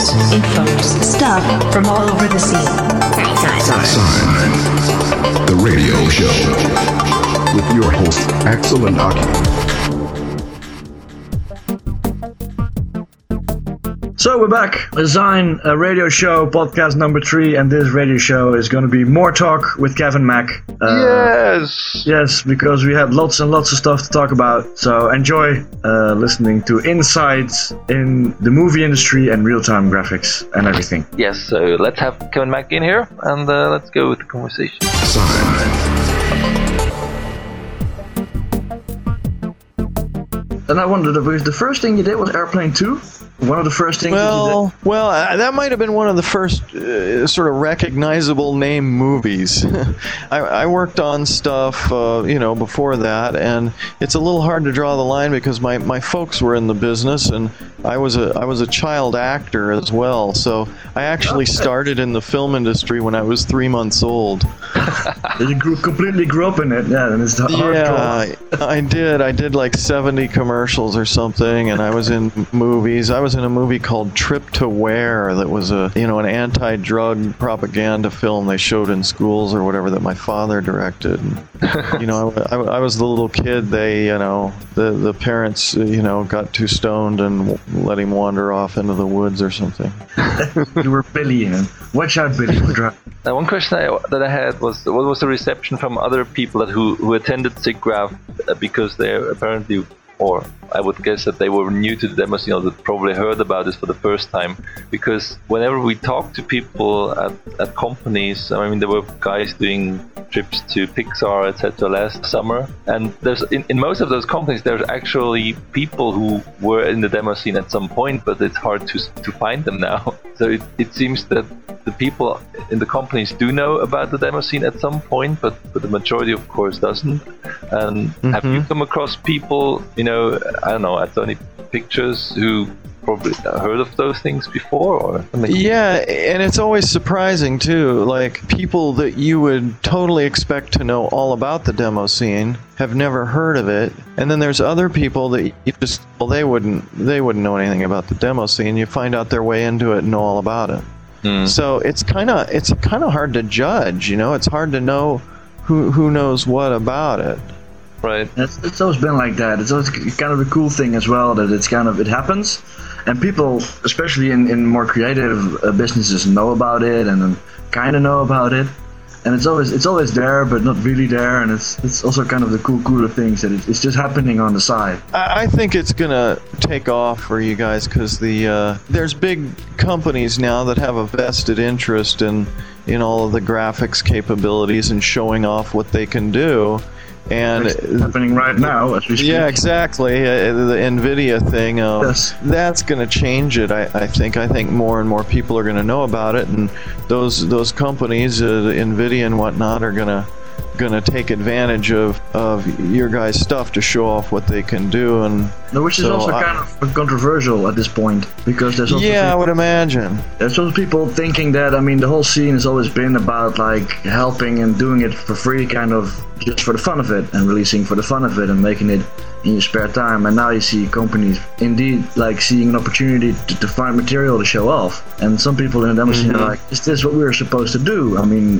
news, infos, stuff from all over the scene. Sign, the radio show with your host Axel and Aki. So we're back. Design a radio show, podcast number 3, and this radio show is going to be more talk with Kevin Mack. Yes, because we had lots and lots of stuff to talk about. So enjoy listening to insights in the movie industry and real-time graphics and everything. Yes, so let's have Kevin Mack in here and let's go with the conversation. And I wondered, the first thing you did was Airplane 2? One of the first things Well, that might have been one of the first sort of recognizable name movies. I worked on stuff, before that, and it's a little hard to draw the line because my folks were in the business, and I was a child actor as well. So I actually started in the film industry when I was 3 months old. You completely grew up in it, yeah, and it's hard. Yeah, I did like 70 commercials or something, and I was in movies. I was in a movie called Trip to Where that was an anti-drug propaganda film they showed in schools or whatever that my father directed. And, I was the little kid. The parents got too stoned and let him wander off into the woods or something. You were Billy, and watch out, Billy. Now, one question that I had was, what was the reception from other people who attended SIGGRAPH because they're apparently, or I would guess that they were new to the demo scene, or that probably heard about this for the first time. Because whenever we talk to people at companies, there were guys doing trips to Pixar, etc. last summer, and there's in most of those companies there's actually people who were in the demo scene at some point, but it's hard to find them now. So it seems that the people in the companies do know about the demo scene at some point, but the majority, of course, doesn't. And have you come across people, I don't know, at Sony Pictures who probably heard of those things before? Or yeah, and it's always surprising too, like people that you would totally expect to know all about the demo scene have never heard of it, and then there's other people that you just, they wouldn't know anything about the demo scene. You find out their way into it and know all about it. So it's kind of hard to judge, it's hard to know who knows what about it. Right. It's always been like that. It's always kind of a cool thing as well that it happens, and people, especially in more creative businesses, know about it and kind of know about it, and it's always there but not really there, and it's also kind of the cooler things that it's just happening on the side. I think it's gonna take off for you guys because there's big companies now that have a vested interest in all of the graphics capabilities and showing off what they can do. And it's happening right now as we speak. Yeah, exactly. The NVIDIA thing, yes. That's going to change it. I think more and more people are going to know about it, and those companies, NVIDIA and whatnot, are going to take advantage of your guys' stuff to show off what they can do, and which is also kind of controversial at this point, because there's also I would imagine there's also people thinking that the whole scene has always been about like helping and doing it for free, kind of just for the fun of it, and releasing for the fun of it and making it in your spare time. And now you see companies indeed like seeing an opportunity to find material to show off, and some people in the demo scene are like, is this what we're supposed to do?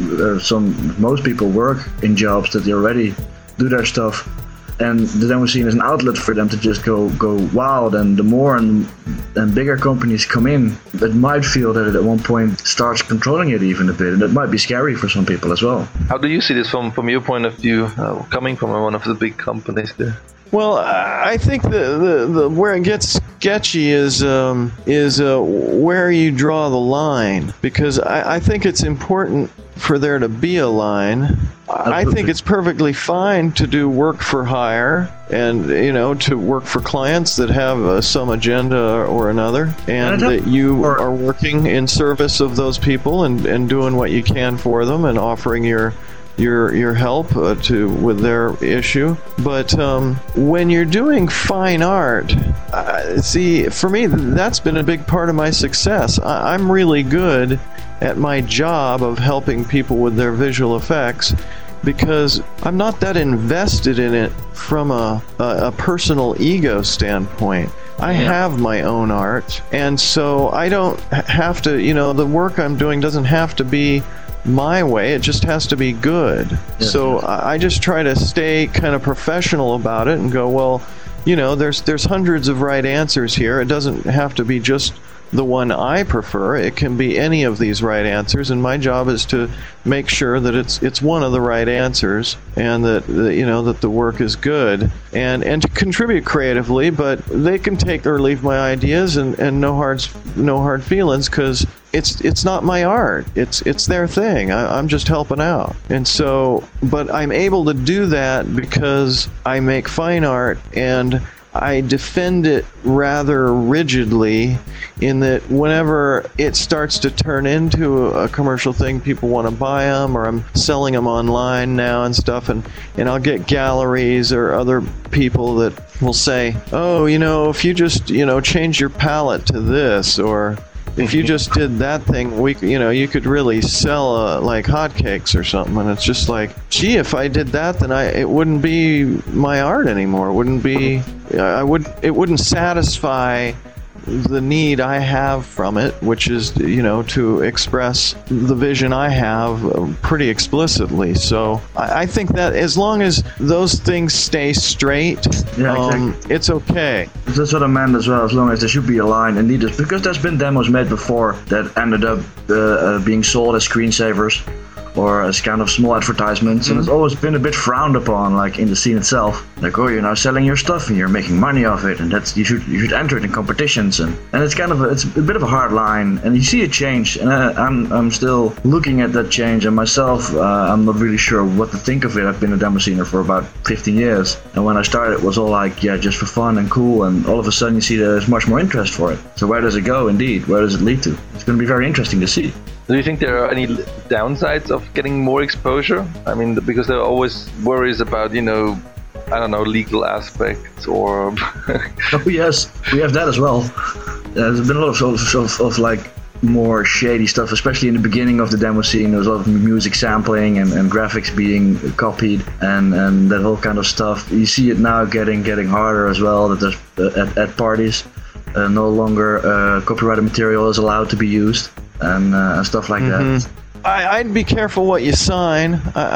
Most people work in jobs that they already do their stuff, and the demo scene is an outlet for them to just go wild. And the more and bigger companies come in, it might feel that it at one point starts controlling it even a bit, and it might be scary for some people as well. How do you see this from your point of view, coming from one of the big companies there? Well, I think the where it gets sketchy is where you draw the line, because I think it's important for there to be a line. I think it's perfectly fine to do work for hire and, to work for clients that have some agenda or another, and that you are working in service of those people and doing what you can for them and offering your help with their issue. But when you're doing fine art, see, for me, that's been a big part of my success. I'm really good at my job of helping people with their visual effects, because I'm not that invested in it from a personal ego standpoint. I have my own art, and so I don't have to, the work I'm doing doesn't have to be my way, it just has to be good. Yes, so yes. I just try to stay kind of professional about it and go, well, there's hundreds of right answers here. It doesn't have to be just the one I prefer. It can be any of these right answers, and my job is to make sure that it's one of the right answers, and that that the work is good, and to contribute creatively. But they can take or leave my ideas, and no hard feelings, because it's not my art. It's their thing. I'm just helping out. And so, but I'm able to do that because I make fine art, and I defend it rather rigidly, in that whenever it starts to turn into a commercial thing, people want to buy them, or I'm selling them online now and stuff, and I'll get galleries or other people that will say, oh, if you just, change your palette to this, or if you just did that thing, you could really sell like hotcakes or something. And it's just like, gee, if I did that, then it wouldn't be my art anymore. It wouldn't satisfy the need I have from it, which is, to express the vision I have pretty explicitly. So I think that as long as those things stay straight, exactly. It's okay. That's what I meant as well, as long as there should be a line, indeed, because there's been demos made before that ended up being sold as screensavers or as kind of small advertisements, and it's always been a bit frowned upon, like in the scene itself. Like, oh, you're now selling your stuff and you're making money off it, and you should enter it in competitions, and it's kind of it's a bit of a hard line, and you see it change, and I'm still looking at that change, and myself, I'm not really sure what to think of it. I've been a demo scener for about 15 years, and when I started, it was all like, just for fun and cool, and all of a sudden you see there's much more interest for it. So where does it go? Indeed, where does it lead to? It's going to be very interesting to see. Do you think there are any downsides of getting more exposure? I mean, because there are always worries about, legal aspects or... Oh, yes, we have that as well. There's been a lot of like more shady stuff, especially in the beginning of the demo scene. There was a lot of music sampling and graphics being copied and that whole kind of stuff. You see it now getting harder as well, that there's at parties no longer copyrighted material is allowed to be used. And stuff like that. I'd be careful what you sign.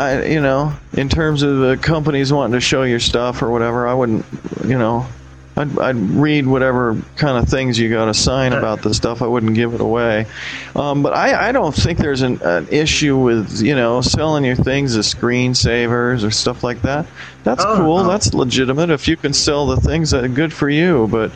In terms of companies wanting to show your stuff or whatever, I wouldn't, I'd read whatever kind of things you got to sign about the stuff. I wouldn't give it away. But I don't think there's an issue with, selling your things as screensavers or stuff like that. That's cool. No. That's legitimate. If you can sell the things, good for you. But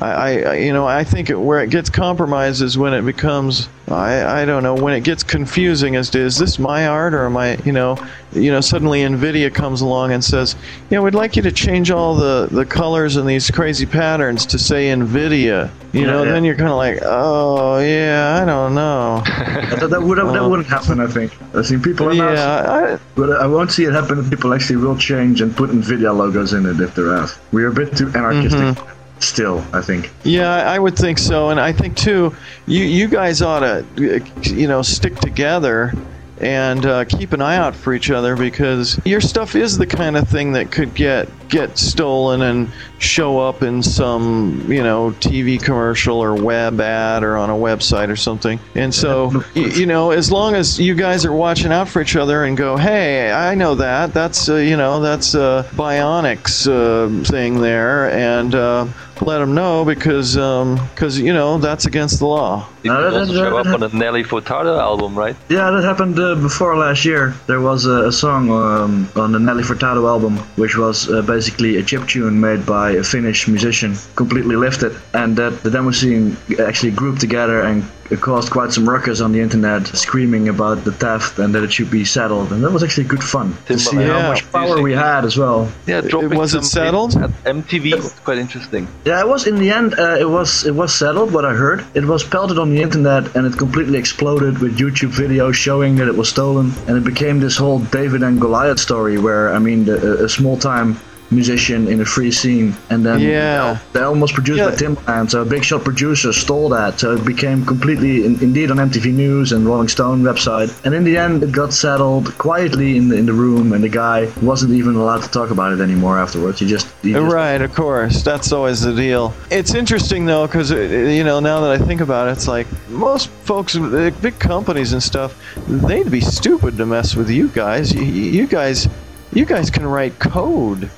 I think where it gets compromised is when it becomes, I don't know, when it gets confusing as to, is this my art, or am I, suddenly NVIDIA comes along and says, we'd like you to change all the colors and these crazy patterns to say NVIDIA. Then you're kind of like, oh, I don't know. that wouldn't happen, I think. I think people are not, but I won't see it happen if people actually will change and put NVIDIA logos in it if they're asked. We're a bit too anarchistic. Still, I think. Yeah, I would think so, and I think too, you guys ought to, stick together and keep an eye out for each other, because your stuff is the kind of thing that could get stolen and show up in some, TV commercial or web ad or on a website or something. And so, as long as you guys are watching out for each other and go, hey, I know that. That's Bionics thing there, and let them know, because that's against the law. It could also show up on a Nelly Furtado album, right? Yeah, that happened before last year. There was a song on the Nelly Furtado album, which was basically a chiptune made by a Finnish musician, completely lifted, and that the demo scene actually grouped together and it caused quite some ruckus on the internet, screaming about the theft and that it should be settled, and that was actually good fun to see how much power we had as well. Yeah, was it settled? At MTV was quite interesting. Yeah, it was in the end. It was settled. What I heard, it was pelted on the internet and it completely exploded with YouTube videos showing that it was stolen, and it became this whole David and Goliath story where, a small time musician in a free scene, and then the album was produced by Timbaland, so Big Shot Producers stole that, so it became completely indeed on MTV News and Rolling Stone website, and in the end it got settled quietly in the room, and the guy wasn't even allowed to talk about it anymore afterwards. He just right, of course, that's always the deal. It's interesting though, because now that I think about it, it's like most folks, big companies and stuff, they'd be stupid to mess with you guys. You guys can write code.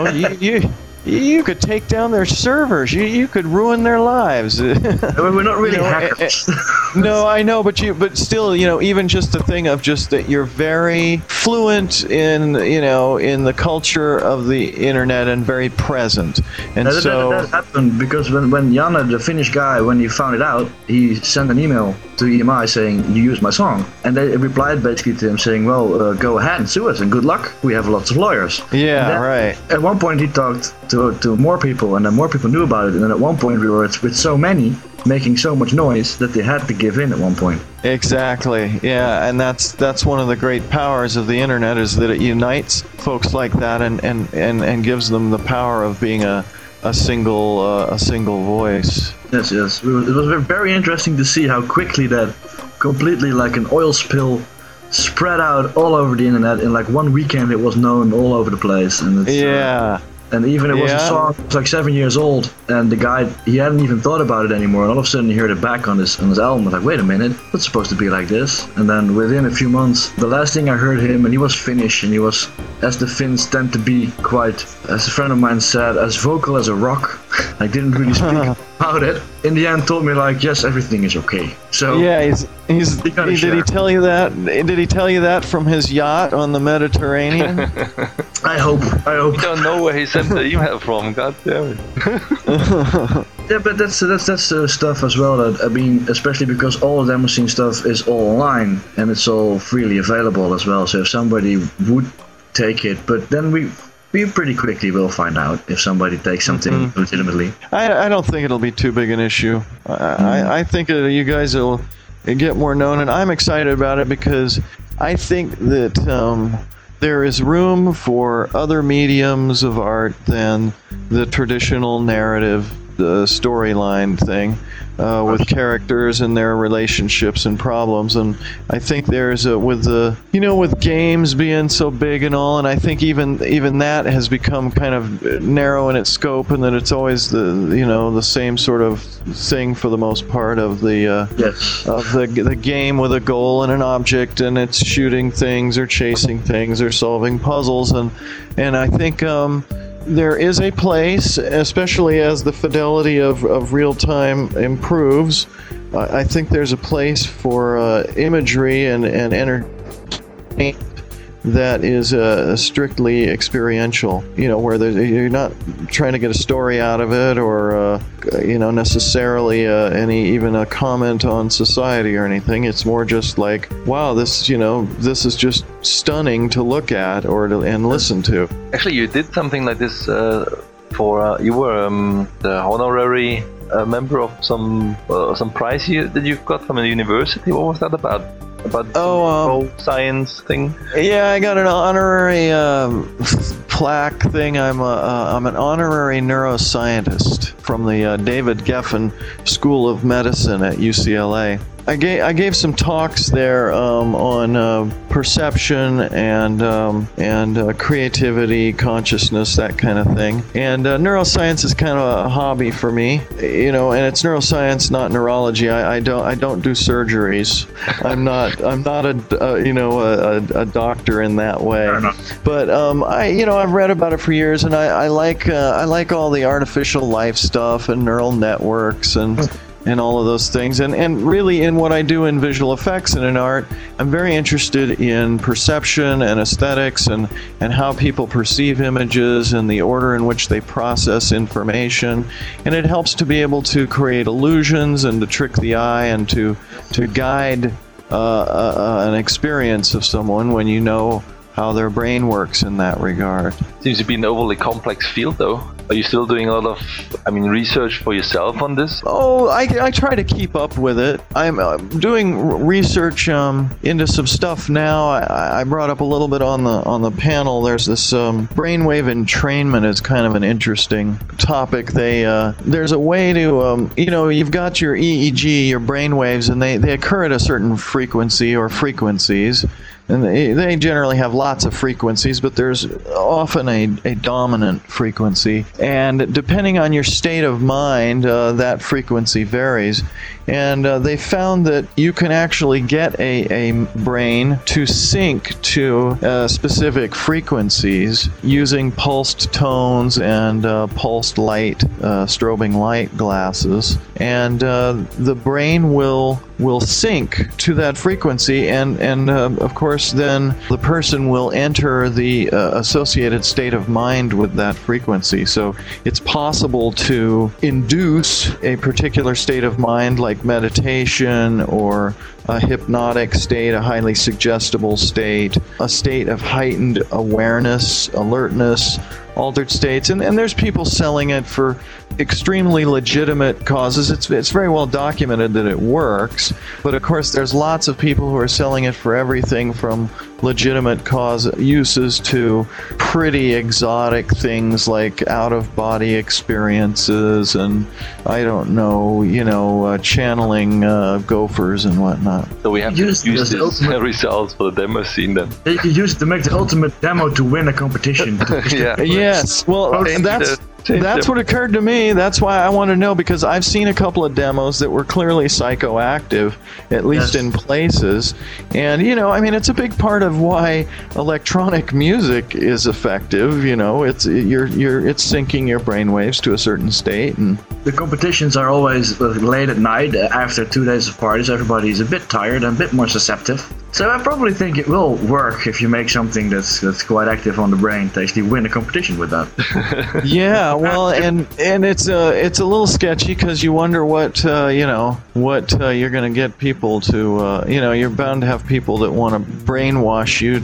You could take down their servers. You could ruin their lives. We're not really hackers. No, I know, but still, even just the thing of just that you're very fluent in the culture of the internet and very present. And that happened because when Janne, the Finnish guy, when he found it out, he sent an email to EMI saying, "You used my song," and they replied basically to him saying, "Well, go ahead and sue us, and good luck. We have lots of lawyers." Yeah, right. At one point, he talked to more people, and then more people knew about it, and then at one point we were with so many making so much noise that they had to give in at one point. Exactly, yeah, and that's one of the great powers of the internet, is that it unites folks like that and gives them the power of being a single voice. Yes. It was very interesting to see how quickly that, completely like an oil spill, spread out all over the internet. In like one weekend, it was known all over the place, and it's, and even it was a song that was like 7 years old, and the guy, he hadn't even thought about it anymore, and all of a sudden he heard it back on his album. I was like, wait a minute, it's supposed to be like this. And then within a few months, the last thing I heard him, and he was Finnish, and he was, as the Finns tend to be, quite, as a friend of mine said, as vocal as a rock. I didn't really speak about it. In the end, told me like, yes, everything is okay. So yeah, did he tell you that? Did he tell you that from his yacht on the Mediterranean? I hope. You don't know where he sent the email from. God damn it. Yeah, but that's stuff as well. That, I mean, especially because all the demo scene stuff is all online and it's all freely available as well. So if somebody would take it, but then we pretty quickly will find out if somebody takes something legitimately. I don't think it'll be too big an issue. I think you guys will get more known, and I'm excited about it because I think that there is room for other mediums of art than the traditional narrative, the storyline thing, with characters and their relationships and problems. And I think there's with games being so big and all, and I think even that has become kind of narrow in its scope, and that it's always the same sort of thing for the most part of the game with a goal and an object, and it's shooting things or chasing things or solving puzzles, and I think there is a place, especially as the fidelity of real time improves. I think there's a place for imagery and entertainment that is strictly experiential. Where you're not trying to get a story out of it, or necessarily even a comment on society or anything. It's more just like, wow, this is just stunning to look at and listen to. Actually, you did something like this for you were the honorary member of some prize that you've got from a university. What was that about? About the science thing? Yeah, I got an honorary plaque thing. I'm an honorary neuroscientist from the David Geffen School of Medicine at UCLA. I gave some talks there on perception and creativity, consciousness, that kind of thing. And neuroscience is kind of a hobby for me, and it's neuroscience, not neurology. I don't do surgeries. I'm not a doctor in that way. But I've read about it for years, and I like all the artificial life stuff and neural networks and all of those things. And really in what I do in visual effects and in art, I'm very interested in perception and aesthetics and how people perceive images and the order in which they process information. And it helps to be able to create illusions and to trick the eye and to guide an experience of someone when you know how their brain works in that regard. Seems to be an overly complex field, though. Are you still doing a lot of, research for yourself on this? Oh, I try to keep up with it. I'm doing research into some stuff now. I brought up a little bit on the panel. There's this brainwave entrainment is kind of an interesting topic. There's a way to you've got your EEG, your brainwaves, and they occur at a certain frequency or frequencies. And they generally have lots of frequencies, but there's often a dominant frequency. And depending on your state of mind, that frequency varies. And they found that you can actually get a brain to sync to specific frequencies using pulsed tones and pulsed light, strobing light glasses. And the brain will sync to that frequency, and of course then the person will enter the associated state of mind with that frequency. So it's possible to induce a particular state of mind, like meditation or a hypnotic state, a highly suggestible state, a state of heightened awareness, alertness, altered states, and there's people selling it for extremely legitimate causes. It's very well documented that it works, but of course there's lots of people who are selling it for everything from legitimate cause uses to pretty exotic things like out-of-body experiences and I don't know, channeling gophers and whatnot. So we have to use these results for the demo scene then. You can use it to make the ultimate demo to win a competition. Yeah. Yes, well, that's what occurred to me. That's why I want to know, because I've seen a couple of demos that were clearly psychoactive, at least in places. And, it's a big part of why electronic music is effective. It's syncing your brainwaves to a certain state. And the competitions are always late at night after 2 days of parties. Everybody's a bit tired and a bit more susceptible. So I probably think it will work if you make something that's quite active on the brain to actually win a competition with that. Yeah, well, and it's a little sketchy because you wonder what you're going to get people to. You're bound to have people that want to brainwash you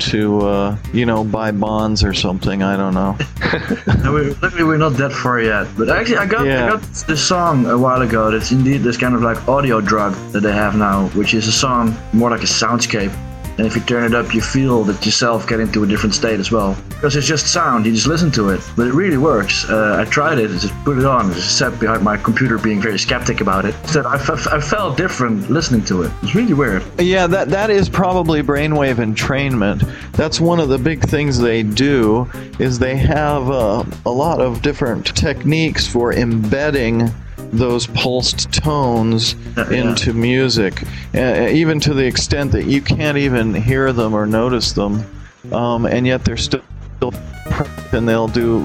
to buy bonds or something. I don't know. Luckily, we're not that far yet. But actually, I got this song a while ago. That's indeed this kind of like audio drug that they have now, which is a song more like a soundscape. And if you turn it up, you feel that yourself get into a different state as well. Because it's just sound, you just listen to it. But it really works. I tried it, just put it on. I sat behind my computer being very skeptic about it. Instead, I felt different listening to it. It's really weird. Yeah, that is probably brainwave entrainment. That's one of the big things they do, is they have a lot of different techniques for embedding those pulsed tones into music, even to the extent that you can't even hear them or notice them, and yet they're still and they'll do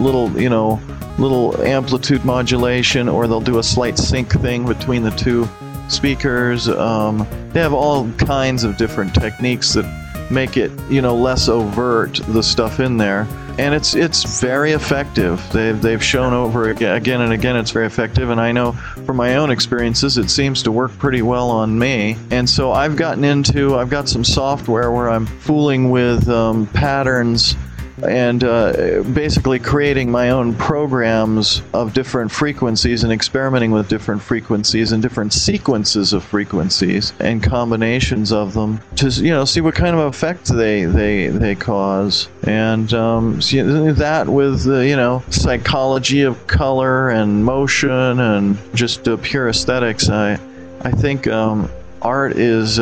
little amplitude modulation, or they'll do a slight sync thing between the two speakers. They have all kinds of different techniques that make it less overt, the stuff in there. And it's very effective. They've shown over again and again it's very effective, and I know from my own experiences it seems to work pretty well on me. And so I've got some software where I'm fooling with patterns and basically creating my own programs of different frequencies and experimenting with different frequencies and different sequences of frequencies and combinations of them to see what kind of effect they cause. And that with psychology of color and motion and just pure aesthetics, I think art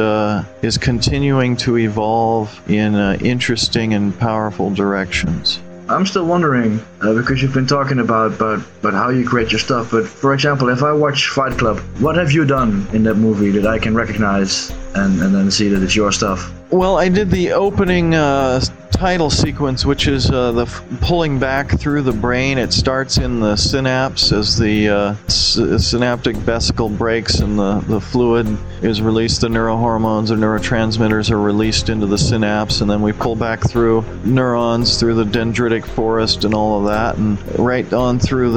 is continuing to evolve in interesting and powerful directions. I'm still wondering, because you've been talking about how you create your stuff, but for example, if I watch Fight Club, what have you done in that movie that I can recognize and then see that it's your stuff? Well, I did the opening title sequence, which is the pulling back through the brain. It starts in the synapse as the synaptic vesicle breaks and the fluid is released. The neurohormones or neurotransmitters are released into the synapse, and then we pull back through neurons through the dendritic forest and all of that, and right on through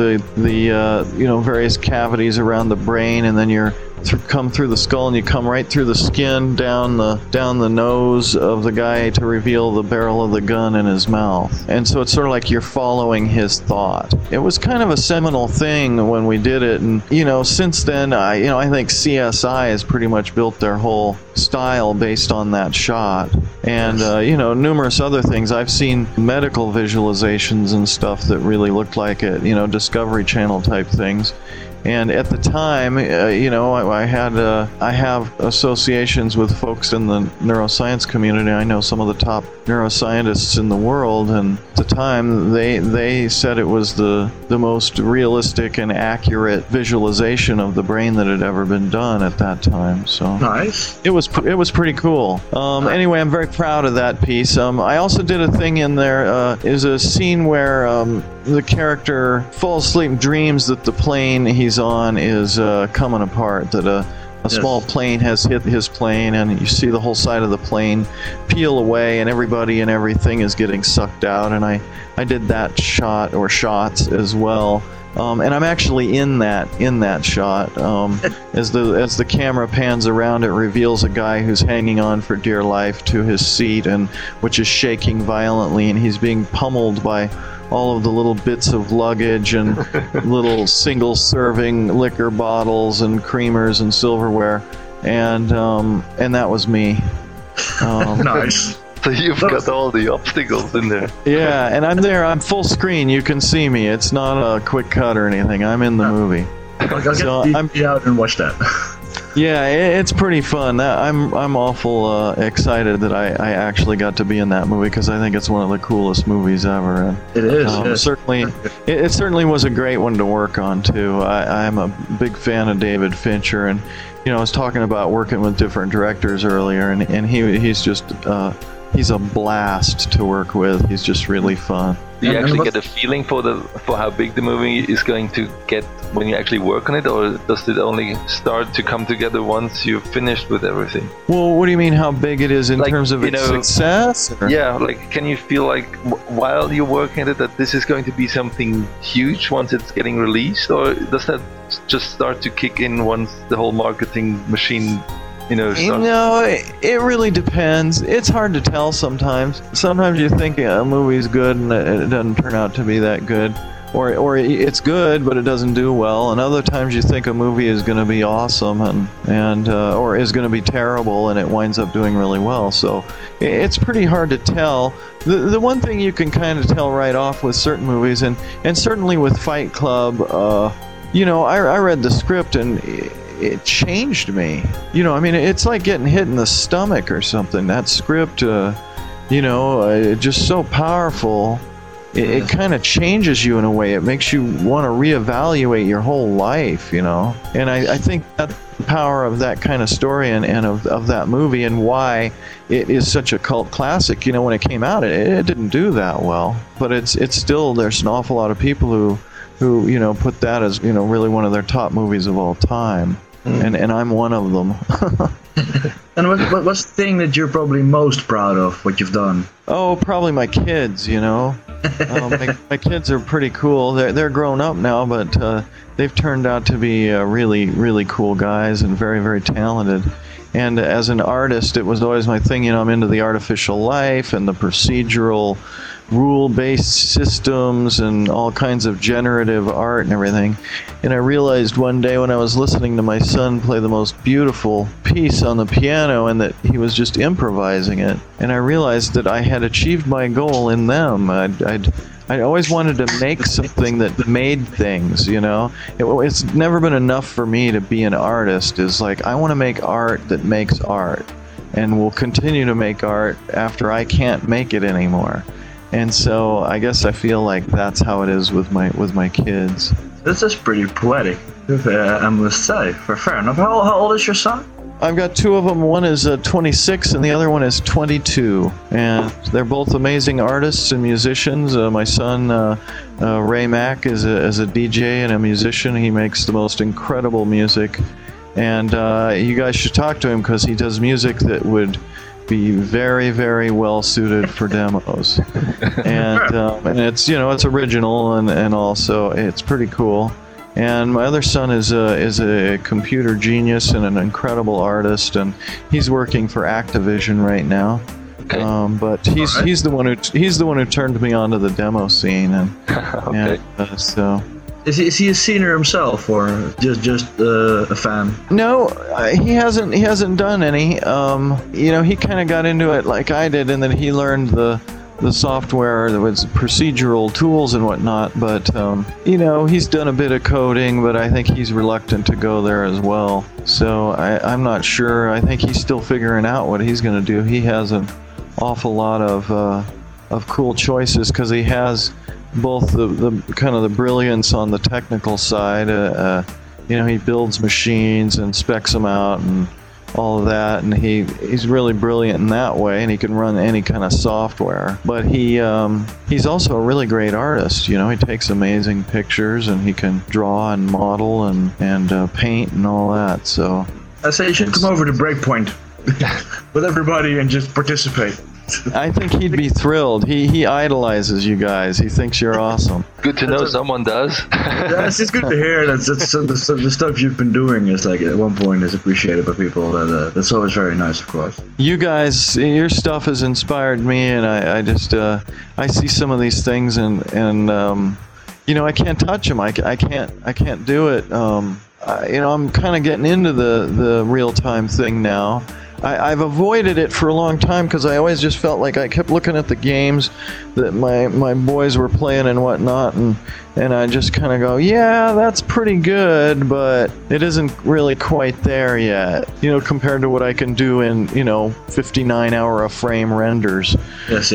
the various cavities around the brain, and then you're come through the skull and you come right through the skin, down the nose nose of the guy to reveal the barrel of the gun in his mouth. And so it's sort of like you're following his thought. It was kind of a seminal thing when we did it, and since then I think CSI has pretty much built their whole style based on that shot. And numerous other things. I've seen medical visualizations and stuff that really looked like it, Discovery Channel type things. And at the time, I have associations with folks in the neuroscience community. I know some of the top neuroscientists in the world, and at the time, they said it was the most realistic and accurate visualization of the brain that had ever been done at that time. So nice. It was pretty cool. Anyway, I'm very proud of that piece. I also did a thing in there. Is a scene where the character falls asleep and dreams that the plane he's on is coming apart, that a small plane has hit his plane, and you see the whole side of the plane peel away, and everybody and everything is getting sucked out. And I did that shot or shots as well. And I'm actually in that shot. As the camera pans around, it reveals a guy who's hanging on for dear life to his seat, and which is shaking violently, and he's being pummeled by all of the little bits of luggage and little single-serving liquor bottles and creamers and silverware, and that was me. Nice. So you've got all the obstacles in there. Yeah, and I'm there. I'm full screen. You can see me. It's not a quick cut or anything. I'm in the movie. I'll get out and watch that. Yeah, it's pretty fun. I'm awful excited that I actually got to be in that movie, because I think it's one of the coolest movies ever. And, it is. Yes. Certainly, it certainly was a great one to work on too. I'm a big fan of David Fincher, and I was talking about working with different directors earlier, and he's just he's a blast to work with. He's just really fun. Do you actually get a feeling for how big the movie is going to get when you actually work on it, or does it only start to come together once you've finished with everything? Well, what do you mean how big it is in terms of its success? Or? Yeah, can you feel like while you're working at it that this is going to be something huge once it's getting released, or does that just start to kick in once the whole marketing machine it really depends. It's hard to tell sometimes. Sometimes you think a movie's good and it doesn't turn out to be that good. Or it's good but it doesn't do well. And other times you think a movie is going to be awesome and or is going to be terrible, and it winds up doing really well. So it's pretty hard to tell. The one thing you can kind of tell right off with certain movies, and certainly with Fight Club, I read the script and it changed me. It's like getting hit in the stomach or something. That script, just so powerful. It kind of changes you in a way. It makes you want to reevaluate your whole life, And I think that's the power of that kind of story and of that movie, and why it is such a cult classic. When it came out, it didn't do that well. But it's still, there's an awful lot of people who put that as, really one of their top movies of all time. And I'm one of them. And what's the thing that you're probably most proud of, what you've done? Oh, probably my kids, my kids are pretty cool. They're grown up now, but they've turned out to be really, really cool guys and very, very talented. And as an artist, it was always my thing, I'm into the artificial life and the procedural rule-based systems and all kinds of generative art and everything. And I realized one day when I was listening to my son play the most beautiful piece on the piano, and that he was just improvising it, and I realized that I had achieved my goal in them. I always wanted to make something that made things, It's never been enough for me to be an artist. It's like, I want to make art that makes art, and will continue to make art after I can't make it anymore. And so I guess I feel like that's how it is with my kids. This is pretty poetic, I must say. Fair enough. How old is your son? I've got two of them. One is 26 and the other one is 22. And they're both amazing artists and musicians. My son, Ray Mack, is a DJ and a musician. He makes the most incredible music. And you guys should talk to him, because he does music that would be very, very well suited for demos. And it's it's original and also it's pretty cool. And my other son is a computer genius and an incredible artist, and he's working for Activision right now. Okay. But he's the one who turned me onto the demo scene, and, Okay. and so. Is he a scener himself, or just a fan? No, he hasn't done any. He kind of got into it like I did, and then he learned the software that was procedural tools and whatnot. But he's done a bit of coding, but I think he's reluctant to go there as well. So I'm not sure. I think he's still figuring out what he's going to do. He has an awful lot of cool choices because he has both the kind of the brilliance on the technical side. He builds machines and specs them out and all of that, and he's really brilliant in that way, and he can run any kind of software. But he's also a really great artist. He takes amazing pictures, and he can draw and model and paint and all that. So I say you should come over to Breakpoint with everybody and just participate. I think he'd be thrilled. He idolizes you guys. He thinks you're awesome. Good to know someone does. Yes, it's good to hear that the stuff you've been doing is like at one point is appreciated by people. That's always very nice, of course. You guys, your stuff has inspired me, and I just I see some of these things and I can't touch them. I can't do it. I'm kind of getting into the real time thing now. I've avoided it for a long time because I always just felt like I kept looking at the games that my boys were playing and whatnot, and I just kind of go, yeah, that's pretty good, but it isn't really quite there yet, compared to what I can do in 59-hour a frame renders. Yes.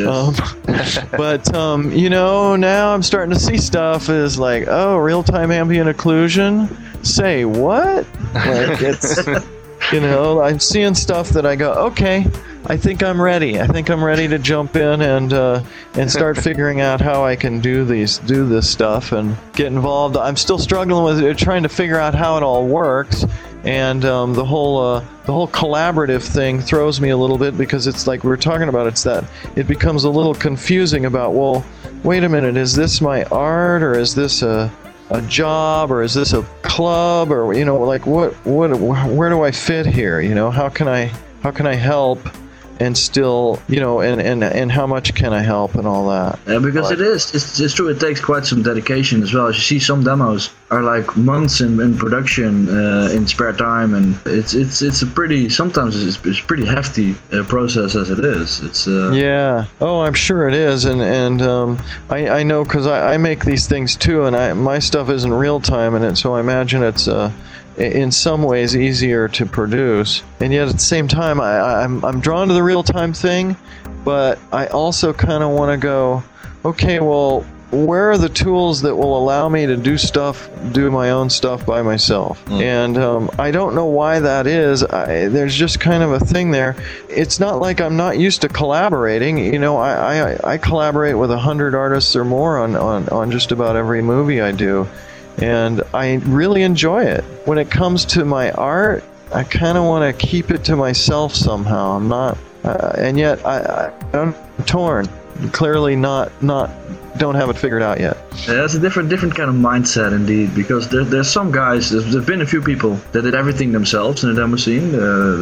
But now I'm starting to see stuff is like, oh, real-time ambient occlusion. Say what? Like it's. I'm seeing stuff that I go, okay, I think I'm ready. I think I'm ready to jump in and start figuring out how I can do this stuff and get involved. I'm still struggling with it, trying to figure out how it all works, and the whole collaborative thing throws me a little bit because it's like we were talking about. It's that it becomes a little confusing about, well, wait a minute, is this my art or is this a job, or is this a club, or like where do I fit here? How can I help and still, and how much can I help and all that? Yeah, because it's true. It takes quite some dedication as well. As you see, some demos are like months in production in spare time, and it's a pretty pretty hefty process as it is. It's yeah. Oh, I'm sure it is, and I know because I make these things too, and my stuff isn't real time, and so I imagine it's in some ways easier to produce, and yet at the same time I'm drawn to the real-time thing, but I also kind of want to go, okay, well, where are the tools that will allow me to do my own stuff by myself? And I don't know why that is. There's just kind of a thing there. It's not like I'm not used to collaborating. I collaborate with 100 artists or more on just about every movie I do. And I really enjoy it. When it comes to my art, I kind of want to keep it to myself somehow. I'm not, and yet I'm torn. Clearly not don't have it figured out yet. Yeah, it's a different kind of mindset indeed, because there's some guys. There's been a few people that did everything themselves in the demo scene.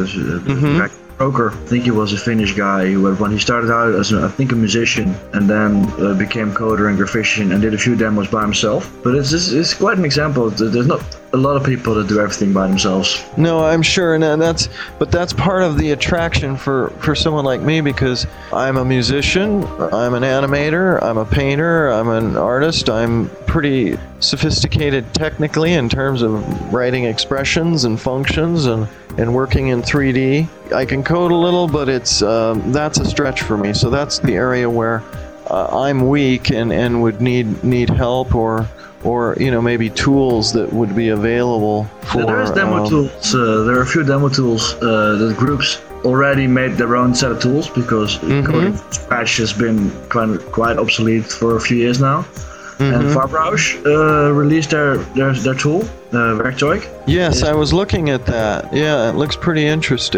Broker, I think he was a Finnish guy when he started out as a musician, and then became coder and graphician and did a few demos by himself. But it's quite an example. There's not a lot of people that do everything by themselves. No, I'm sure, and that's part of the attraction for someone like me, because I'm a musician, I'm an animator, I'm a painter, I'm an artist, I'm pretty sophisticated technically in terms of writing expressions and functions and working in 3D. I can code a little, but it's that's a stretch for me. So that's the area where I'm weak and would need help or maybe tools that would be available for. There's demo tools. There are a few demo tools that groups already made their own set of tools, because coding from scratch has been quite obsolete for a few years now. And Farbrausch released their tool, Werkzeug. Yes, I was looking at that. Yeah, it looks pretty interesting.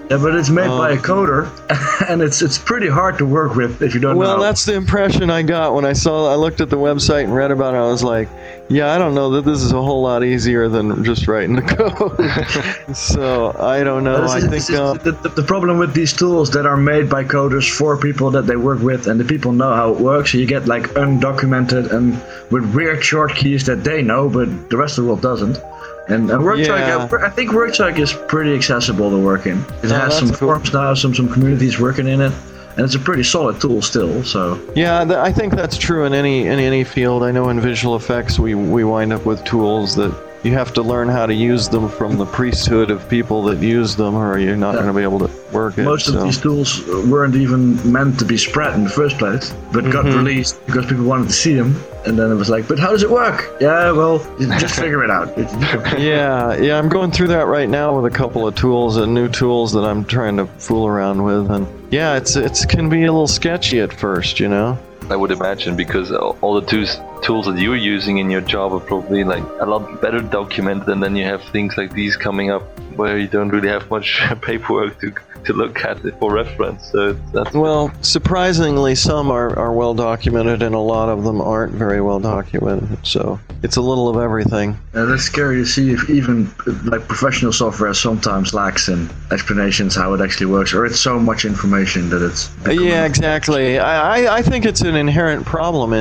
Yeah, but it's made by a coder, and it's pretty hard to work with if you don't know. Well, that's the impression I got when I looked at the website and read about it. I was like, yeah, I don't know that this is a whole lot easier than just writing the code. So I don't know. I think the problem with these tools that are made by coders for people that they work with, and the people know how it works. So you get like undocumented and with weird short keys that they know, but the rest of the world doesn't. And Workchoice, I think Workchoice is pretty accessible to work in. It has some forums now, some communities working in it, and it's a pretty solid tool still. So yeah, I think that's true in any field. I know in visual effects we wind up with tools that you have to learn how to use them from the priesthood of people that use them, or you're not going to be able to work it. Most of these tools weren't even meant to be spread in the first place, but got released because people wanted to see them. And then it was like, but how does it work? Yeah, well, just figure it out. Yeah, I'm going through that right now with a couple of tools and new tools that I'm trying to fool around with. And yeah, it can be a little sketchy at first, you know? I would imagine, because all the tools that you're using in your job are probably like a lot better documented, and then you have things like these coming up where you don't really have much paperwork to look at it for reference. So well, surprisingly, some are well documented, and a lot of them aren't very well documented. So it's a little of everything. That's scary to see if even like professional software sometimes lacks in explanations how it actually works, or it's so much information that it's. Yeah, exactly. I think it's an inherent problem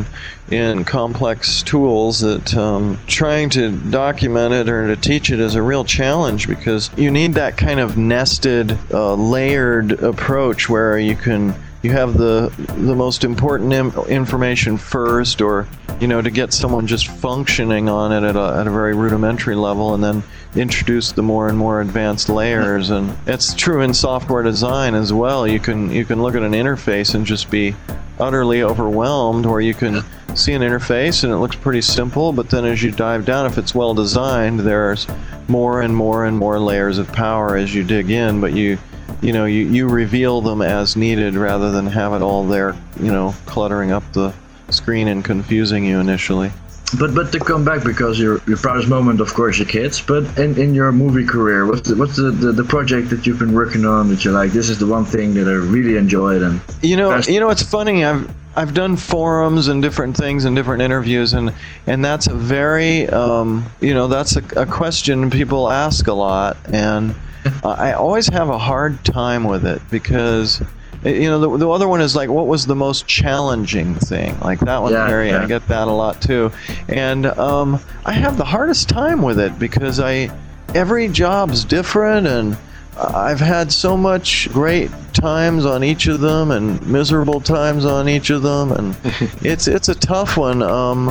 in complex tools that trying to document it or to teach it is a real challenge, because you need that kind of nested, layered approach where you have the most important information first, or to get someone just functioning on it at a very rudimentary level, and then introduce the more and more advanced layers. And it's true in software design as well. You can look at an interface and just be utterly overwhelmed, or you can see an interface and it looks pretty simple, but then as you dive down, if it's well designed, there's more and more and more layers of power as you dig in, but you reveal them as needed rather than have it all there, cluttering up the screen and confusing you initially. But to come back, because your proudest moment, of course, your kids. But in your movie career, what's the project that you've been working on that you're like, this is the one thing that I really enjoyed? And it's funny. I've done forums and different things and different interviews, and that's a very that's a question people ask a lot, and I always have a hard time with it, because the other one is like, what was the most challenging thing? Like that one, I get that a lot too. And I have the hardest time with it, because every job's different, and I've had so much great times on each of them and miserable times on each of them, and it's a tough one.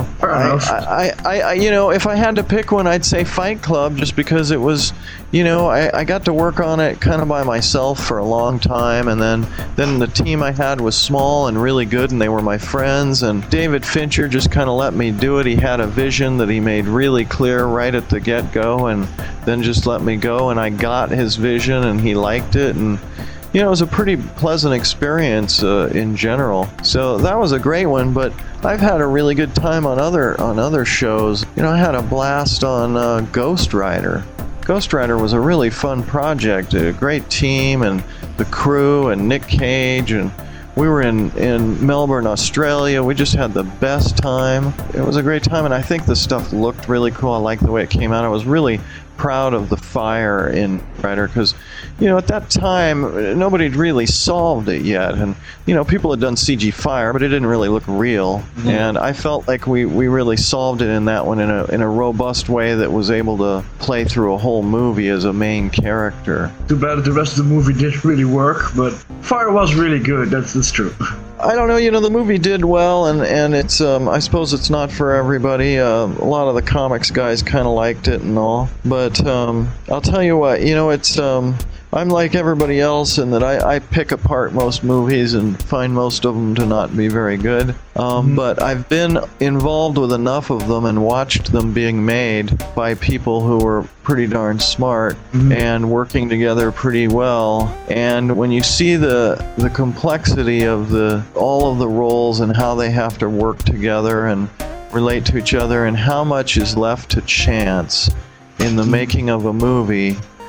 If I had to pick one, I'd say Fight Club, just because it was, I got to work on it kind of by myself for a long time, and then the team I had was small and really good, and they were my friends, and David Fincher just kind of let me do it. He had a vision that he made really clear right at the get-go, and then just let me go, and I got his vision, and he liked it, and it was a pretty pleasant experience in general. So that was a great one, but I've had a really good time on other shows. I had a blast on Ghost Rider. Ghost Rider was a really fun project, a great team, and the crew, and Nick Cage, and we were in Melbourne, Australia. We just had the best time. It was a great time, and I think the stuff looked really cool. I liked the way it came out. I was really proud of the fire in Rider, because at that time nobody had really solved it yet, and people had done CG fire, but it didn't really look real. And I felt like we really solved it in that one in a robust way that was able to play through a whole movie as a main character. Too bad the rest of the movie didn't really work, but fire was really good. That's true. I don't know, the movie did well, and it's, I suppose it's not for everybody. A lot of the comics guys kind of liked it and all, but I'll tell you what, it's, I'm like everybody else in that I pick apart most movies and find most of them to not be very good, but I've been involved with enough of them and watched them being made by people who were pretty darn smart and working together pretty well. And when you see the complexity of all of the roles and how they have to work together and relate to each other, and how much is left to chance in the making of a movie,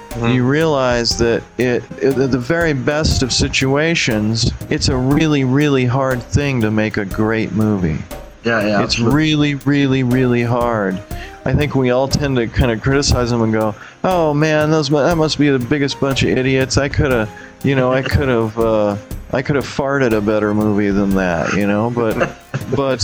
you realize that at the very best of situations, it's a really, really hard thing to make a great movie. Yeah, it's really, really, really hard. I think we all tend to kind of criticize them and go, "Oh man, that must be the biggest bunch of idiots. I could have farted a better movie than that, But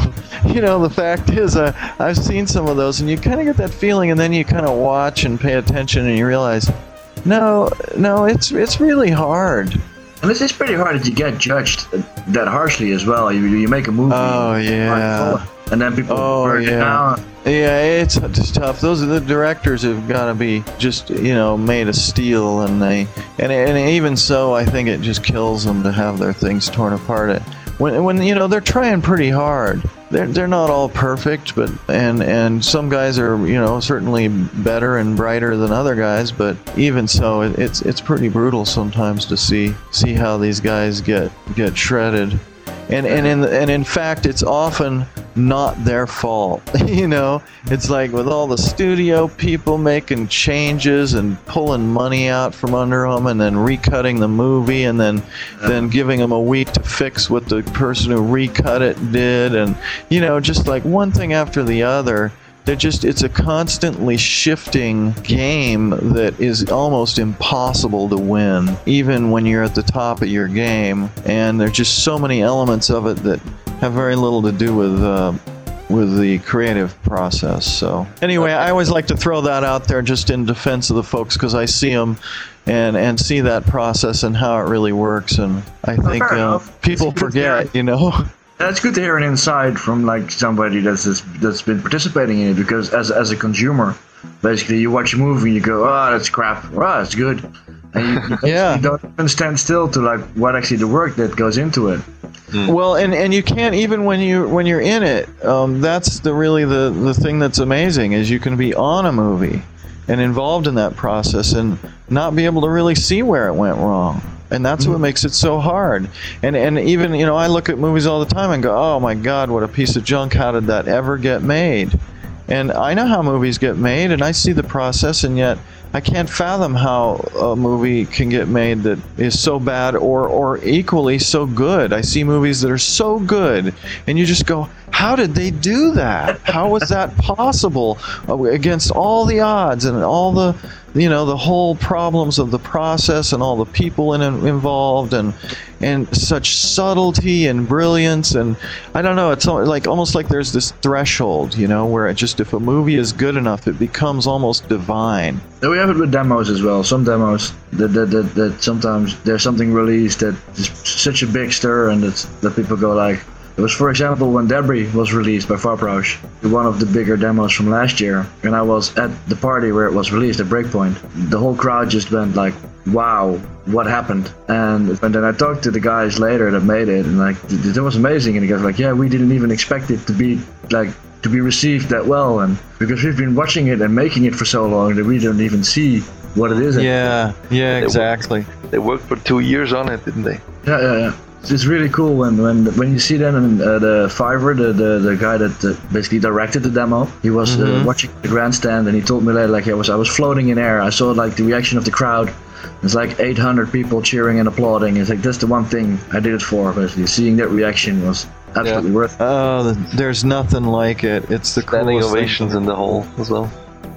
the fact is, I've seen some of those, and you kind of get that feeling, and then you kind of watch and pay attention, and you realize, no, it's really hard. And it's pretty hard that you get judged that harshly as well. You make a movie. Oh yeah. And then people burn it down. Yeah, it's tough. Those are the directors who've got to be just made of steel, and even so, I think it just kills them to have their things torn apart. When they're trying pretty hard. They're not all perfect, but and some guys are certainly better and brighter than other guys, but even so, it's pretty brutal sometimes to see how these guys get shredded. And in fact, it's often not their fault. It's like with all the studio people making changes and pulling money out from under them, and then recutting the movie, and then giving them a week to fix what the person who recut it did, and just like one thing after the other. It's a constantly shifting game that is almost impossible to win, even when you're at the top of your game. And there's just so many elements of it that have very little to do with the creative process. So anyway, I always like to throw that out there just in defense of the folks, because I see them and see that process and how it really works. And I think people forget, It's good to hear an insight from like somebody that's been participating in it, because as a consumer, basically you watch a movie and you go, oh, that's crap, oh, it's good, and you don't even stand still to like what actually the work that goes into it. Well, and you can't, even when you're in it. That's the thing that's amazing, is you can be on a movie and involved in that process and not be able to really see where it went wrong. And that's what makes it so hard. And even, I look at movies all the time and go, oh my God, what a piece of junk. How did that ever get made? And I know how movies get made, and I see the process, and yet I can't fathom how a movie can get made that is so bad or equally so good. I see movies that are so good, and you just go, how did they do that? How was that possible against all the odds and all the whole problems of the process and all the people involved and such subtlety and brilliance? And I don't know, it's like almost like there's this threshold, where if a movie is good enough, it becomes almost divine. We have it with demos as well. Some demos that sometimes there's something released that is such a big stir, and that people go like, it was, for example, when Debris was released by Farproj, one of the bigger demos from last year, and I was at the party where it was released at Breakpoint. The whole crowd just went like, wow, what happened? And then I talked to the guys later that made it, and like, it was amazing. And the guys were like, yeah, we didn't even expect it to be received that well, and because we've been watching it and making it for so long that we don't even see what it is. Yeah, exactly. They worked for 2 years on it, didn't they? Yeah. It's really cool when you see them in the Fiverr, the guy that basically directed the demo. He was watching the grandstand, and he told me later, like, I was floating in air. I saw like the reaction of the crowd. It's like 800 people cheering and applauding. It's like, that's the one thing I did it for, basically. Seeing that reaction was absolutely worth it. Oh, there's nothing like it. It's the standing coolest ovations thing. In the hall as well.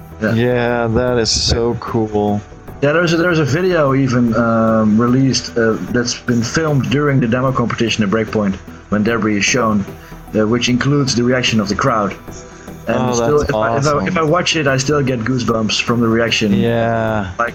Yeah, that is so cool. Yeah, there's a video even released that's been filmed during the demo competition at Breakpoint when Debris is shown, which includes the reaction of the crowd. And that's awesome. If I watch it, I still get goosebumps from the reaction. Yeah. Like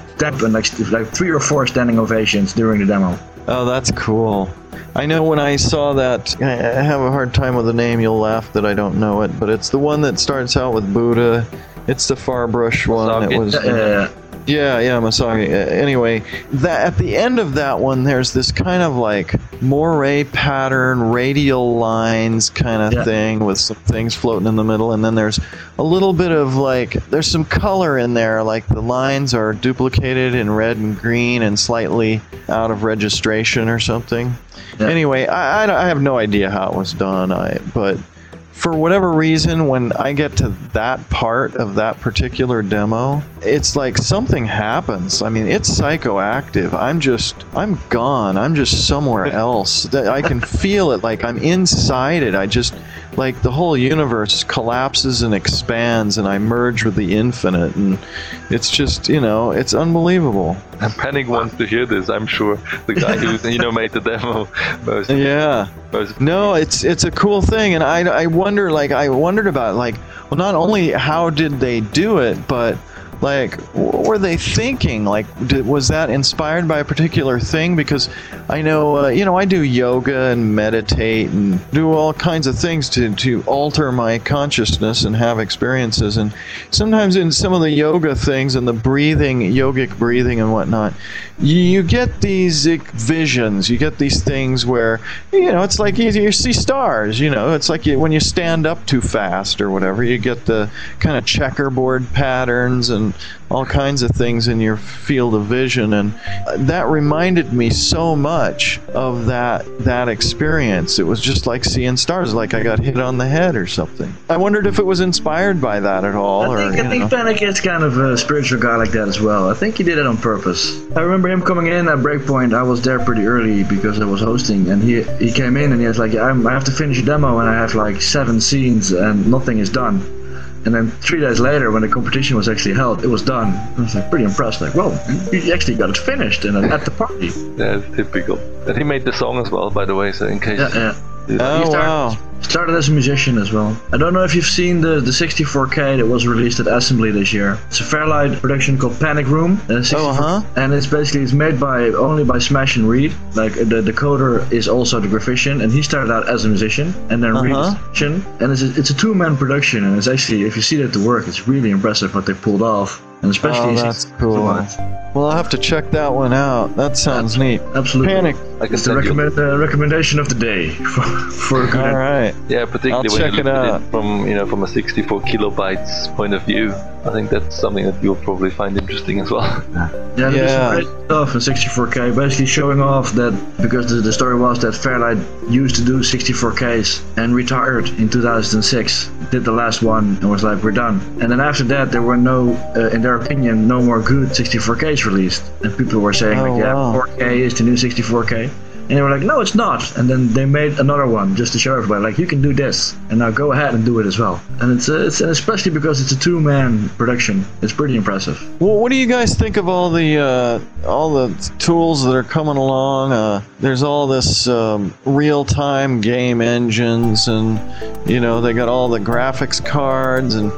3 or 4 standing ovations during the demo. Oh, that's cool. I know when I saw that, I have a hard time with the name. You'll laugh that I don't know it, but it's the one that starts out with Buddha. It's the Farproj one. It was. Yeah, Masagi. Anyway, that at the end of that one, there's this kind of like moire pattern, radial lines kind of thing with some things floating in the middle, and then there's a little bit of like, there's some color in there, like the lines are duplicated in red and green and slightly out of registration or something. Yeah. Anyway, I have no idea how it was done, but for whatever reason, when I get to that part of that particular demo, it's like something happens. I mean, it's psychoactive. I'm gone. I'm just somewhere else. I can feel it, like I'm inside it. Like the whole universe collapses and expands, and I merge with the infinite, and it's just, it's unbelievable. And Panic wants to hear this, I'm sure. The guy who made the demo. No, it's a cool thing, and I wondered about, like, well, not only how did they do it, but like, what were they thinking? Like, was that inspired by a particular thing? Because I know, I do yoga and meditate and do all kinds of things to alter my consciousness and have experiences. And sometimes in some of the yoga things and the breathing, yogic breathing and whatnot, you get these visions. You get these things where, it's like you see stars. It's like when you stand up too fast or whatever, you get the kind of checkerboard patterns and all kinds of things in your field of vision, and that reminded me so much of that experience. It was just like seeing stars, like I got hit on the head or something. I wondered if it was inspired by that at all. I think Panic is kind of a spiritual guy like that as well. I think he did it on purpose. I remember him coming in at Breakpoint. I was there pretty early because I was hosting, and he came in and he was like, I have to finish a demo and I have like 7 scenes and nothing is done. And then 3 days later, when the competition was actually held, it was done. I was like pretty impressed. Like, well, you actually got it finished and at the party. Yeah, typical. And he made the song as well, by the way. So in case. Yeah. Wow. Started as a musician as well. I don't know if you've seen the 64K that was released at Assembly this year. It's a Fairlight production called Panic Room. And it's made only by Smash and Reed. Like the decoder is also the Grafician, and he started out as a musician, and then Reed is a musician. And it's a 2-man production, and it's actually, if you see that to work, it's really impressive what they pulled off. And especially that's cool. Well, I'll have to check that one out. That sounds neat. Absolutely. Panic. It's the recommendation of the day for a good. All right. Yeah, particularly I'll when you check look it at out. it from a 64 kilobytes point of view. I think that's something that you'll probably find interesting as well. Yeah, there's some great stuff in 64K, basically showing off that, because the story was that Fairlight used to do 64Ks and retired in 2006, did the last one and was like, we're done. And then after that, there were no, in their opinion, no more good 64Ks released. And people were saying, 4K is the new 64K. And they were like, no, it's not. And then they made another one just to show everybody, like, you can do this, and now go ahead and do it as well. And it's especially because it's a 2-man production, it's pretty impressive. Well, what do you guys think of all the tools that are coming along? There's all this real-time game engines, and they got all the graphics cards, and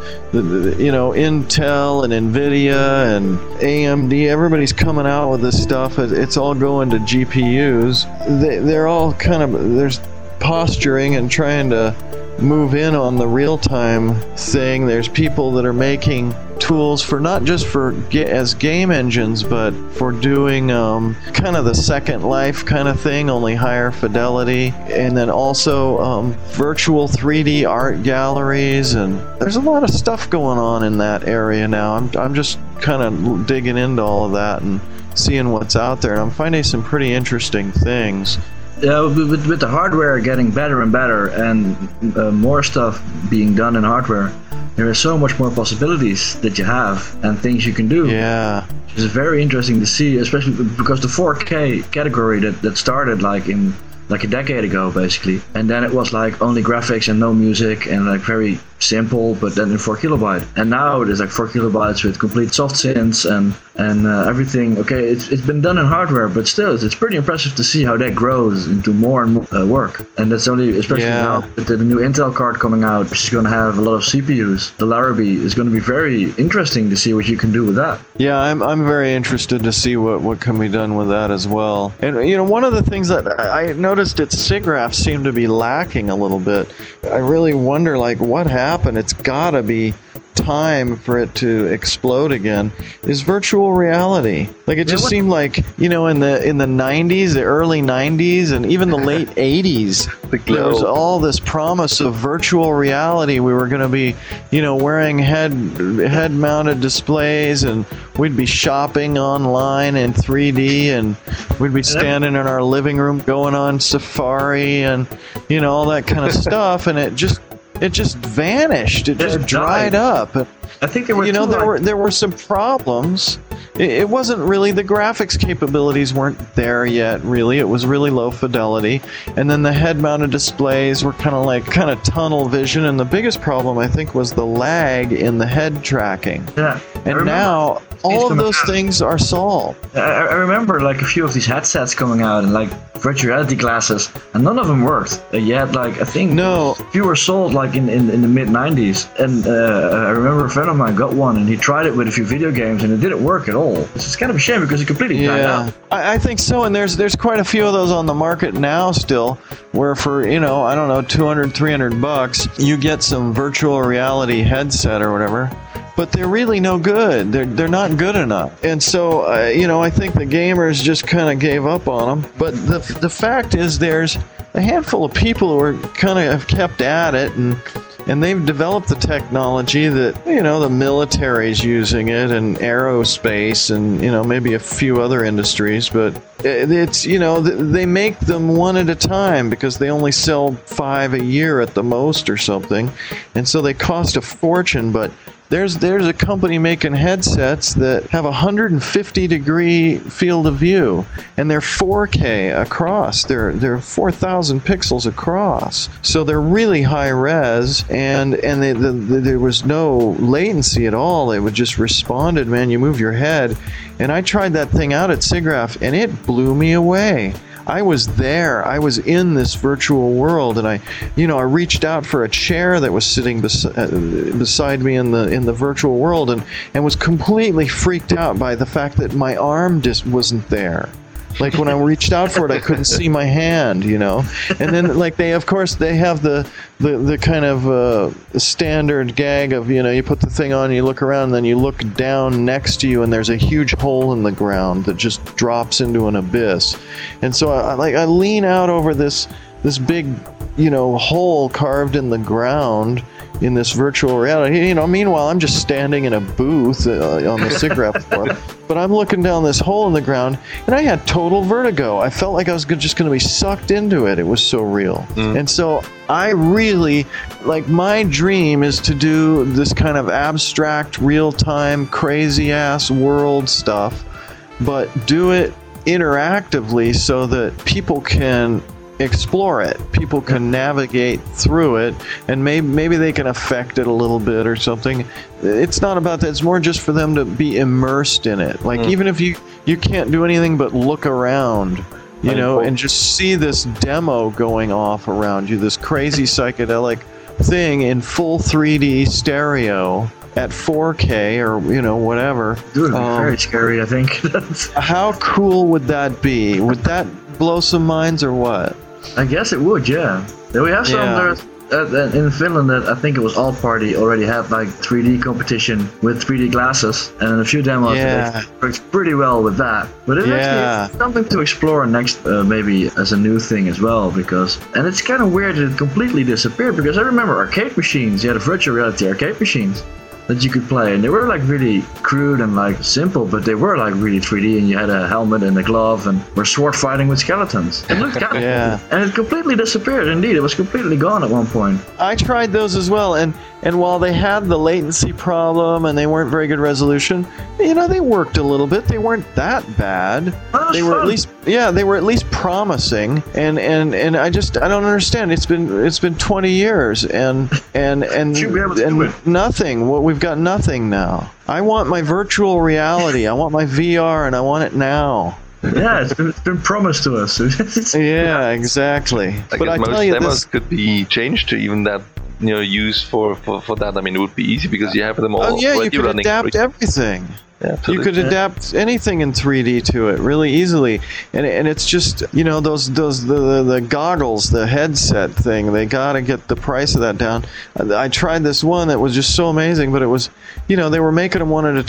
Intel and Nvidia and AMD. Everybody's coming out with this stuff. It's all going to GPUs. They're all there's posturing and trying to move in on the real-time thing. There's people that are making tools for not just as game engines, but for doing kind of the Second Life kind of thing, only higher fidelity, and then also virtual 3D art galleries, and there's a lot of stuff going on in that area now. I'm just kind of digging into all of that and seeing what's out there, and I'm finding some pretty interesting things. Yeah, with the hardware getting better and better, and more stuff being done in hardware, there are so much more possibilities that you have and things you can do. Yeah. It's very interesting to see, especially because the 4K category that started like a decade ago, basically, and then it was like only graphics and no music and like very simple, but then in 4 kilobyte. And now there's like 4 kilobytes with complete soft synths and everything. Okay, it's been done in hardware, but still it's pretty impressive to see how that grows into more and more work. And that's only, especially now with the new Intel card coming out, which is going to have a lot of CPUs. The Larrabee is going to be very interesting to see what you can do with that. Yeah, I'm very interested to see what can be done with that as well. And one of the things that I noticed at SIGGRAPH seemed to be lacking a little bit. I really wonder, like, what happened? It's gotta be time for it to explode again, is virtual reality. Like, it just seemed like, in the 90s, the early 90s, and even the late 80s, there was all this promise of virtual reality. We were going to be, wearing head-mounted displays, and we'd be shopping online in 3D, and we'd be standing in our living room going on Safari, and, all that kind of stuff, and it just it just vanished. It just dried up. I think there were there were some problems. It wasn't really, the graphics capabilities weren't there yet, really. It was really low fidelity. And then the head-mounted displays were kind of tunnel vision. And the biggest problem, I think, was the lag in the head tracking. Yeah. And now all of those things are solved. I remember like a few of these headsets coming out and like virtual reality glasses, and none of them worked. You had like, I think a few were sold like in the mid 90s, and I remember a friend of mine got one and he tried it with a few video games and it didn't work at all. It's kind of a shame because it completely died out. I think so, and there's quite a few of those on the market now still, where for, I don't know, $200, $300 you get some virtual reality headset or whatever. But they're really no good. They're not good enough. And so, I think the gamers just kind of gave up on them. But the fact is there's a handful of people who are kind of have kept at it, and they've developed the technology that, the military's using it, and aerospace, and, maybe a few other industries. But it's, they make them one at a time because they only sell 5 a year at the most or something. And so they cost a fortune, but there's a company making headsets that have a 150-degree field of view, and they're 4K across. They're 4,000 pixels across, so they're really high res, and there was no latency at all. It would just responded, man. You move your head, and I tried that thing out at SIGGRAPH, and it blew me away. I was there. I was in this virtual world, and I reached out for a chair that was sitting beside me in the virtual world, and was completely freaked out by the fact that my arm just wasn't there. Like when I reached out for it, I couldn't see my hand, And then, like they have the kind of standard gag of, you put the thing on, you look around, and then you look down next to you, and there's a huge hole in the ground that just drops into an abyss. And so I lean out over this big, hole carved in the ground in this virtual reality. Meanwhile, I'm just standing in a booth on the SIGGRAPH floor. But I'm looking down this hole in the ground, and I had total vertigo. I felt like I was just going to be sucked into it. It was so real. And so I really, my dream is to do this kind of abstract, real-time, crazy-ass world stuff, but do it interactively so that people can explore it. People can navigate through it, and maybe they can affect it a little bit or something. It's not about that. It's more just for them to be immersed in it. Even if you can't do anything but look around, and just see this demo going off around you, this crazy psychedelic thing in full 3D stereo at 4K or whatever. It would be very scary, I think. How cool would that be? Would that blow some minds or what? I guess it would, yeah. We have some in Finland that I think it was All Party already had like 3D competition with 3D glasses, and a few demos that works pretty well with that. But it's actually something to explore next, maybe as a new thing as well, and it's kind of weird that it completely disappeared, because I remember arcade machines. You had virtual reality arcade machines that you could play, and they were like really crude and like simple, but they were like really 3D, and you had a helmet and a glove and were sword fighting with skeletons. It looked kind of cool. And it completely disappeared. Indeed, it was completely gone at one point. I tried those as well, and while they had the latency problem and they weren't very good resolution, they worked a little bit. They weren't that bad. They were at least promising, and I don't understand. It's been 20 years and nothing. We've got nothing now. I want my virtual reality. I want my VR, and I want it now. Yeah, it's been promised to us. Yeah, exactly. But I tell you, most demos could be changed to even that use for that. I mean, it would be easy because you have them all. Oh yeah, you could adapt everything. Yeah, you could adapt anything in 3D to it really easily, and it's just the goggles, the headset thing. They gotta get the price of that down. I tried this one that was just so amazing, but it was, they were making them one at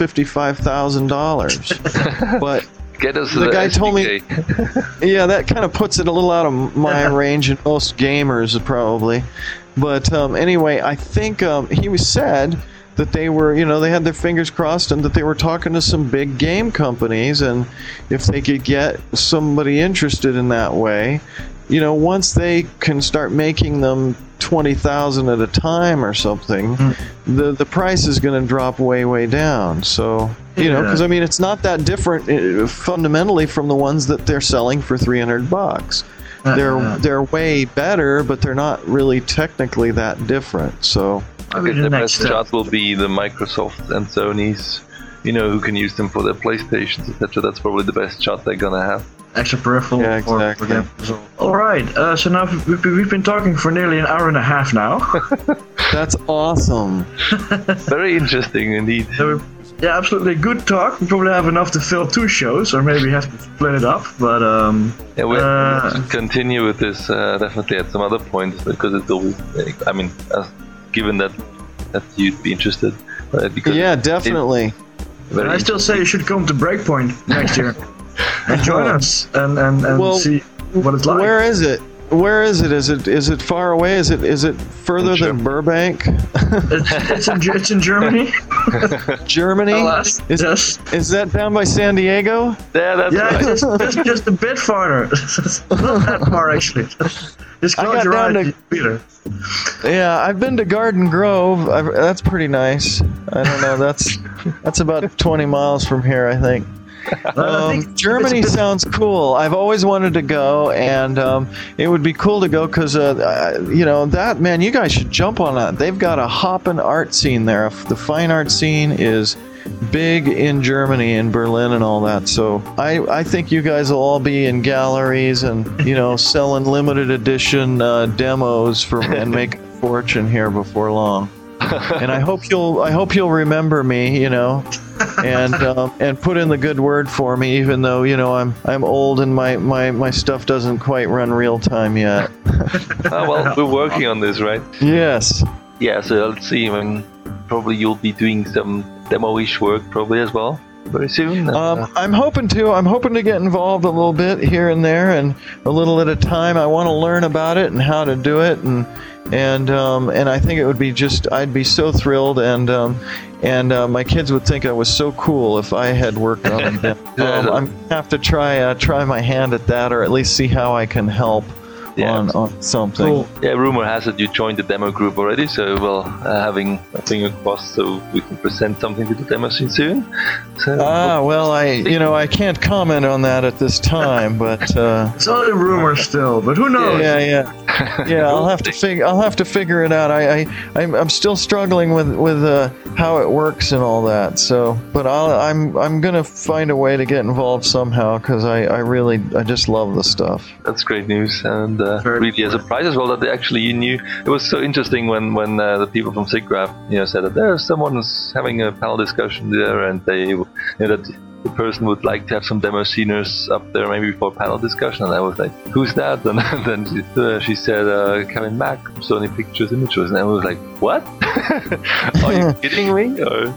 $55,000, but. Get us the guy SDK. Told me, yeah, that kind of puts it a little out of my range, and most gamers probably. But anyway, I think he said that they were, they had their fingers crossed, and that they were talking to some big game companies, and if they could get somebody interested in that way, once they can start making them 20,000 at a time or something, the price is going to drop way down. So, you know, because I mean, it's not that different fundamentally from the ones that they're selling for $300. They're way better, but they're not really technically that different. So I guess the best shot will be the Microsoft and Sony's, you know, who can use them for their PlayStations, etc. That's probably the best shot they're gonna have. Extra peripheral exactly. for them. All right, so now we've been talking for nearly an hour and a half now. That's awesome. Very interesting indeed. Yeah, absolutely good talk. We probably have enough to fill 2 shows, or maybe have to split it up. But yeah, we'll continue with this definitely at some other point, because it's always, I mean, given that you'd be interested. Because yeah, definitely. I still say you should come to Breakpoint next year and join us and see what it's like. Where is it? Where is it? Is it far away? Is it further than Burbank? It's in Germany. Germany? Yes. Is that down by San Diego? Yeah, that's right. just a bit farther. Not that far actually. Just close your eyes, Peter. Yeah, I've been to Garden Grove. That's pretty nice. I don't know. That's about 20 miles from here, I think. Germany sounds cool. I've always wanted to go, and it would be cool to go because, you know, that, man, you guys should jump on that. They've got a hopping art scene there. The fine art scene is big in Germany, in Berlin and all that. So I think you guys will all be in galleries and, you know, selling limited edition demos and make a fortune here before long. And I hope you'll remember me, you know, and put in the good word for me, even though, you know, I'm old and my stuff doesn't quite run real time yet. Well, we're working on this, right? Yes. Yeah, so let's see. I mean, probably you'll be doing some demo-ish work probably as well very soon. I'm hoping to get involved a little bit here and there, and a little at a time. I want to learn about it and how to do it, and I think it would be I'd be so thrilled, and my kids would think I was so cool if I had worked on it. I'm gonna have to try my hand at that, or at least see how I can help on something. Cool. Yeah, rumor has it you joined the demo group already, so we'll having a finger crossed so we can present something to the demo scene soon. So, well, I can't comment on that at this time, but it's only rumor still, but who knows? Yeah. I'll have to figure it out. I'm still struggling with how it works and all that. So, but I'm gonna find a way to get involved somehow, because I just love the stuff. That's great news, and really a surprise as well that you knew. It was so interesting when the people from SIGGRAPH, you know, said that there's someone who's having a panel discussion there, and they, you know, that the person would like to have some demo sceners up there maybe for a panel discussion, and I was like, who's that? And then she said Kevin Mack from Sony Pictures Images, and I was like, what? Are you kidding me? Or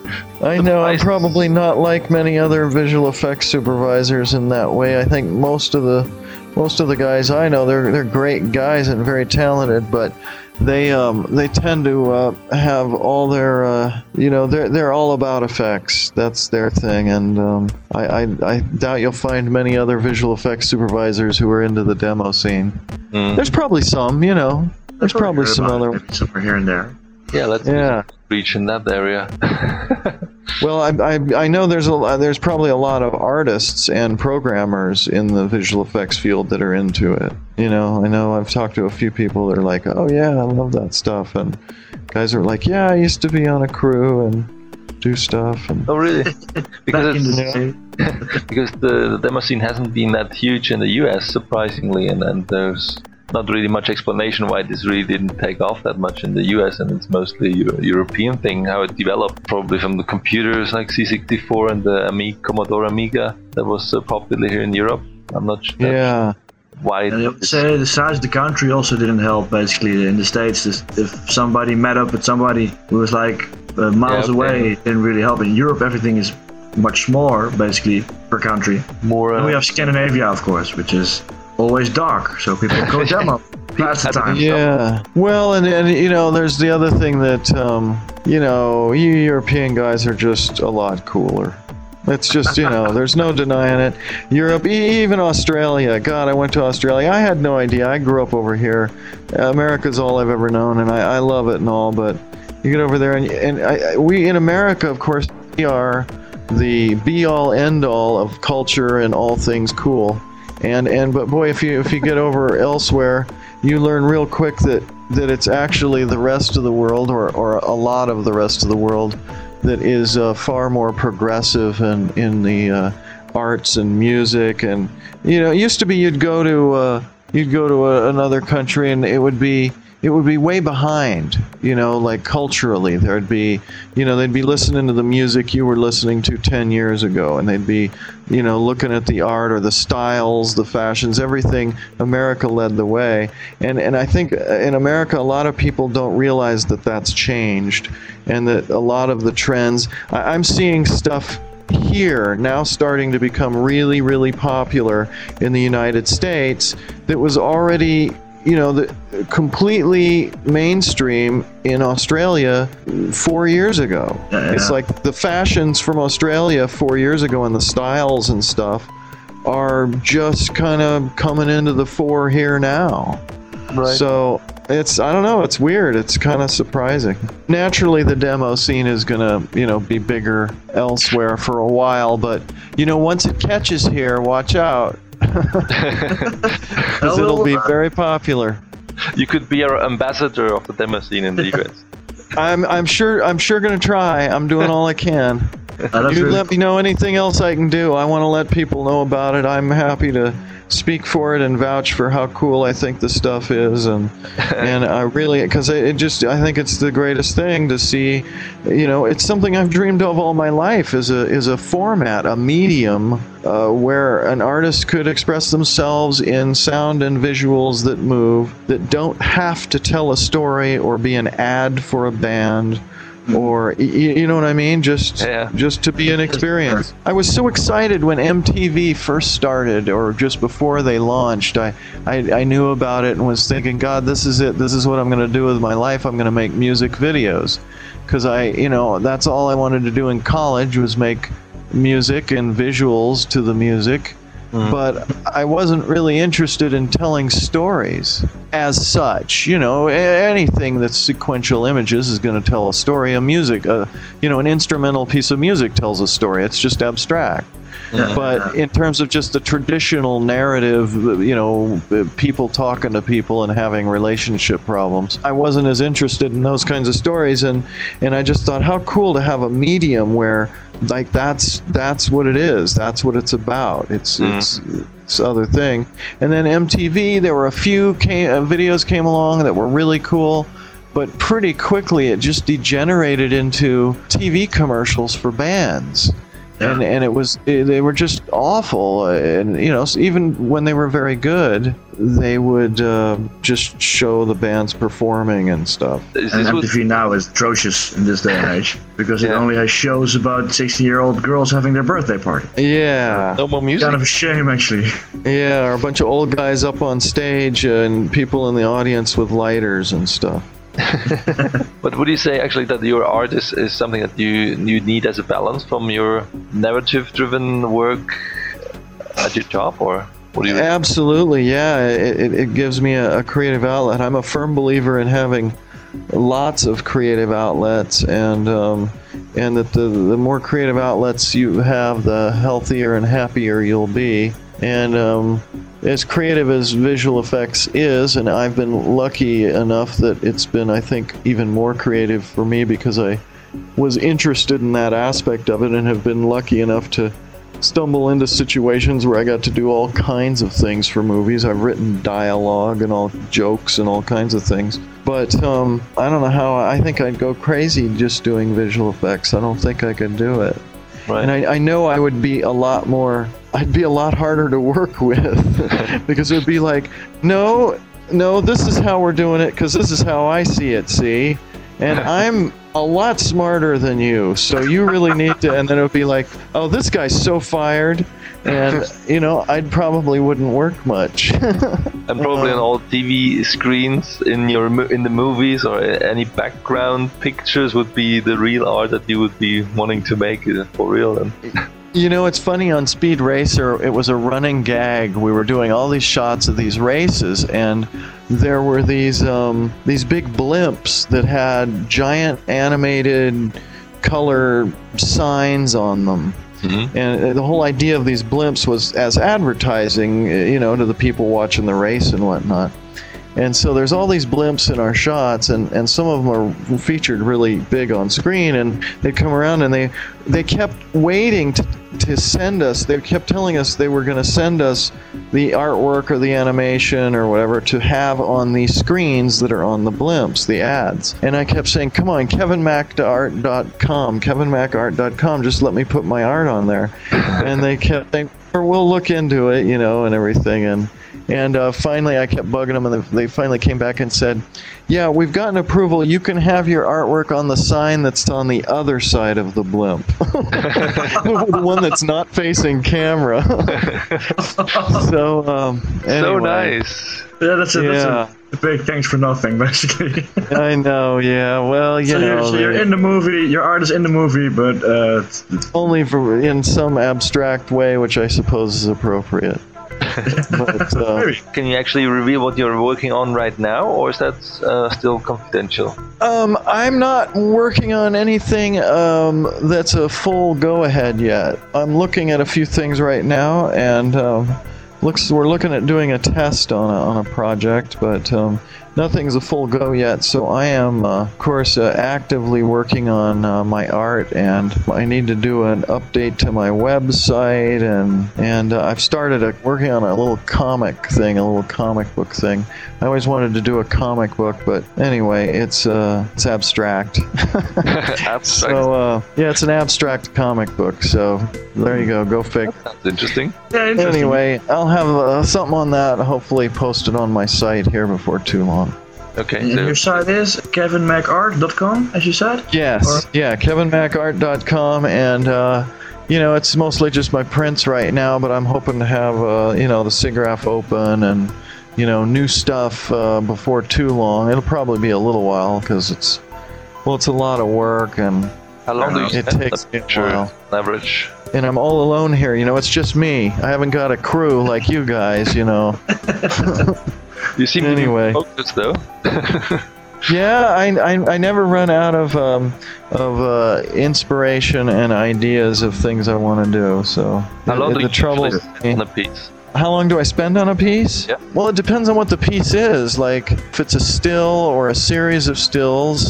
I know I'm probably not like many other visual effects supervisors in that way. I think most of the guys I know, they're great guys and very talented, but they tend to have all their you know, they're all about effects. That's their thing, and I doubt you'll find many other visual effects supervisors who are into the demo scene. There's probably some, you know. There's probably some other somewhere here and there. Yeah, let's reach in that area. Well, I know there's probably a lot of artists and programmers in the visual effects field that are into it. You know, I know I've talked to a few people that are like, oh yeah, I love that stuff, and guys are like, yeah, I used to be on a crew and do stuff. And oh really? Because because the demo scene hasn't been that huge in the US, surprisingly, and there's not really much explanation why this really didn't take off that much in the US, and it's mostly a European thing, how it developed probably from the computers like C64 and the Commodore Amiga that was so popular here in Europe. I'm not sure. Yeah. Why? And I would say the size of the country also didn't help. Basically, in the States, if somebody met up with somebody who was like miles away, it didn't really help. In Europe, everything is much smaller, basically, per country. And we have Scandinavia, of course, which is always dark, so people go demo. That's the time. Yeah. Well, and you know, there's the other thing that you know, you European guys are just a lot cooler. It's just, there's no denying it. Europe, even Australia. God, I went to Australia. I had no idea. I grew up over here. America's all I've ever known, and I love it and all, but you get over there, and we in America, of course, we are the be-all, end-all of culture and all things cool. But boy, if you get over elsewhere, you learn real quick that it's actually the rest of the world, or a lot of the rest of the world, that is far more progressive in the arts and music. And it used to be you'd go to another country and it would be way behind, like culturally. There'd be, they'd be listening to the music you were listening to 10 years ago, and they'd be, looking at the art or the styles, the fashions, everything. America led the way. And I think in America, a lot of people don't realize that that's changed, and that a lot of the trends, I'm seeing stuff here now starting to become really, really popular in the United States that was already completely mainstream in Australia 4 years ago. Yeah. It's like the fashions from Australia 4 years ago and the styles and stuff are just kind of coming into the fore here now. Right. So I don't know, it's weird. It's kind of surprising. Naturally, the demo scene is gonna, be bigger elsewhere for a while, but, once it catches here, watch out. Because it'll be very popular. You could be our ambassador of the demo scene in the US. I'm sure gonna try. I'm doing all I can. You let me know anything else I can do. I want to let people know about it. I'm happy to speak for it and vouch for how cool I think the stuff is, and I really, because I think it's the greatest thing to see. It's something I've dreamed of all my life, is a format, a medium where an artist could express themselves in sound and visuals that move, that don't have to tell a story or be an ad for a band. Or you know what I mean? Just to be an experience. I was so excited when MTV first started, or just before they launched. I knew about it and was thinking, God, this is it. This is what I'm going to do with my life. I'm going to make music videos, because that's all I wanted to do in college, was make music and visuals to the music. But I wasn't really interested in telling stories as such. Anything that's sequential images is going to tell a story. An instrumental piece of music tells a story. It's just abstract. Yeah. But in terms of just the traditional narrative, people talking to people and having relationship problems, I wasn't as interested in those kinds of stories. And I just thought, how cool to have a medium where, like, that's what it is. That's what it's about. It's other thing. And then MTV, there were a few videos came along that were really cool, but pretty quickly it just degenerated into TV commercials for bands. Yeah. And they were just awful, and even when they were very good, they would just show the bands performing and stuff. And MTV now is atrocious in this day and age, because it only has shows about 16-year-old girls having their birthday party. Yeah. No more music. Kind of a shame, actually. Yeah, or a bunch of old guys up on stage and people in the audience with lighters and stuff. But would you say actually that your art is something that you need as a balance from your narrative-driven work at your job, or what do you? Absolutely, yeah. It gives me a creative outlet. I'm a firm believer in having lots of creative outlets, and that the more creative outlets you have, the healthier and happier you'll be. And as creative as visual effects is, and I've been lucky enough that it's been, I think, even more creative for me because I was interested in that aspect of it, and have been lucky enough to stumble into situations where I got to do all kinds of things for movies. I've written dialogue and all jokes and all kinds of things. But I don't know how, I think I'd go crazy just doing visual effects. I don't think I could do it. Right. And I know I would be I'd be a lot harder to work with because it would be like, no, this is how we're doing it because this is how I see it, see? And I'm a lot smarter than you, so you really need to, and then it would be like, oh, this guy's so fired, and, I probably wouldn't work much. And probably on all TV screens in the movies, or any background pictures would be the real art that you would be wanting to make for real. And You know, it's funny, on Speed Racer, it was a running gag. We were doing all these shots of these races, and there were these big blimps that had giant animated color signs on them. Mm-hmm. And the whole idea of these blimps was as advertising, you know, to the people watching the race and whatnot. And so there's all these blimps in our shots, and some of them are featured really big on screen, and they'd come around and they kept waiting to send us. They kept telling us they were going to send us the artwork or the animation or whatever to have on these screens that are on the blimps, the ads. And I kept saying, come on, kevinmacart.com, just let me put my art on there. And they kept saying, we'll look into it, you know, and everything. And finally, I kept bugging them, and they finally came back and said, yeah, we've gotten approval. You can have your artwork on the sign that's on the other side of the blimp. The one that's not facing camera. So, anyway. So nice. Yeah, that's a big thanks for nothing, basically. I know, yeah. Well, you know. So you're in the movie, your art is in the movie, but... it's only in some abstract way, which I suppose is appropriate. But, can you actually reveal what you're working on right now, or is that still confidential? I'm not working on anything that's a full go-ahead yet. I'm looking at a few things right now, and we're looking at doing a test on a project, but nothing's a full go yet. So I am, of course, actively working on my art, and I need to do an update to my website, and I've started working on a little comic book thing. I always wanted to do a comic book, but anyway, it's abstract. Abstract. So yeah, it's an abstract comic book. So there you go figure. That's interesting. Yeah, interesting. Anyway, I'll have something on that hopefully posted on my site here before too long. Okay. And your site is kevinmacart.com, as you said? Yes. Yeah, kevinmacart.com, and you know, it's mostly just my prints right now, but I'm hoping to have you know, the SIGGRAPH open and, you know, new stuff before too long. It'll probably be a little while because it's a lot of work, and how long do you it spend takes a picture on average? And I'm all alone here, you know, it's just me. I haven't got a crew like you guys, you know. You seem anyway. to be focused, though. Yeah, I never run out of inspiration and ideas of things I want to do. So how long do you trouble spend on a piece? How long do I spend on a piece? Yeah. Well, it depends on what the piece is. Like, if it's a still or a series of stills,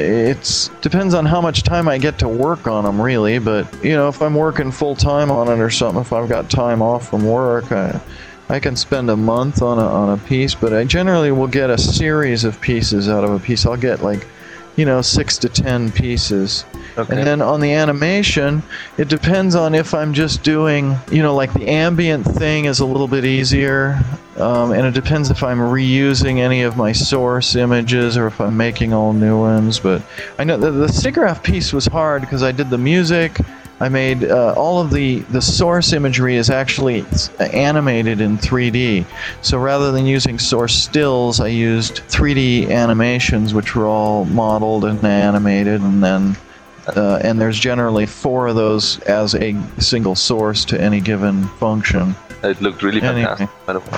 it depends on how much time I get to work on them, really. But, you know, if I'm working full time on it or something, if I've got time off from work, I can spend a month on a piece. But I generally will get a series of pieces out of a piece. I'll get, like, you know, 6 to 10 pieces. Okay. And then on the animation, it depends on if I'm just doing, you know, like the ambient thing is a little bit easier, and it depends if I'm reusing any of my source images or if I'm making all new ones. But I know the SIGGRAPH piece was hard because I did the music. I made all of the source imagery is actually animated in 3D. So rather than using source stills, I used 3D animations, which were all modeled and animated, and then and there's generally 4 of those as a single source to any given function. It looked really fantastic.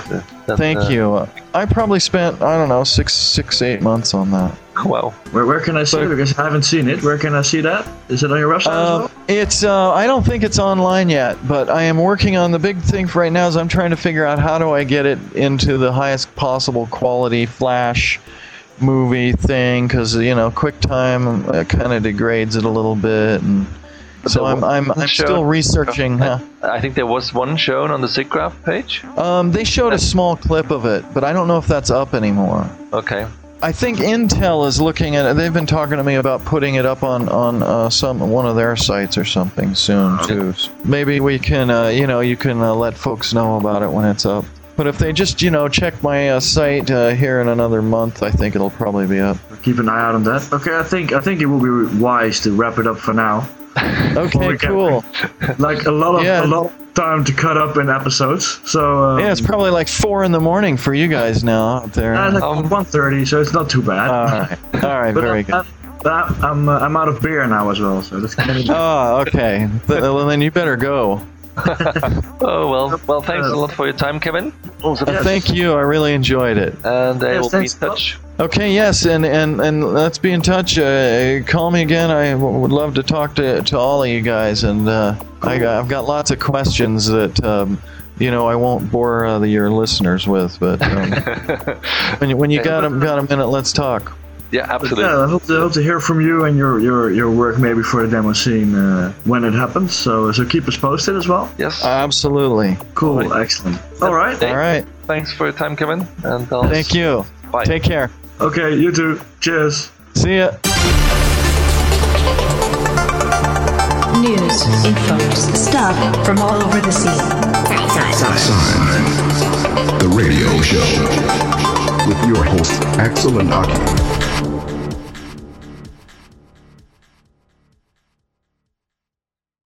Thank you. I probably spent, I don't know, 8 months on that. Wow. Where can I see it? Because I haven't seen it. Where can I see that? Is it on your website as well? It's I don't think it's online yet, but I am working on the big thing for right now is I'm trying to figure out how do I get it into the highest possible quality Flash movie thing, because, you know, QuickTime kind of degrades it a little bit, and so I'm still researching. I think there was one shown on the SIGGRAPH page. They showed a small clip of it, but I don't know if that's up anymore. Okay. I think Intel is looking at it. They've been talking to me about putting it up on one of their sites or something soon too. Maybe we can, you know, you can let folks know about it when it's up. But if they just, you know, check my site here in another month, I think it'll probably be up. Keep an eye out on that. Okay, I think it will be wise to wrap it up for now. Okay, cool. Like a lot of time to cut up in episodes. So yeah, it's probably like 4 a.m. for you guys now out there. Like 1:30, so it's not too bad. All right, very good. But I'm out of beer now as well, so that's kind of. Oh, okay. Well, then you better go. Oh, well, thanks a lot for your time, Kevin. Thank you. I really enjoyed it. And I will be in thanks a lot. touch. Okay, yes, and let's be in touch. Call me again. I would love to talk to all of you guys, and I've got lots of questions that I won't bore your listeners with. But when you got a minute, let's talk. Yeah, absolutely. Yeah, I hope to hear from you and your work maybe for the demo scene when it happens. So keep us posted as well. Yes. Absolutely. Cool, Right. excellent. All right. All right. Thanks for your time, Kevin. And Thank you. Bye. Take care. Okay, you too. Cheers. See ya. News, info, stuff from all over the scene. Sign. The radio show. With your host, Axel and Aki.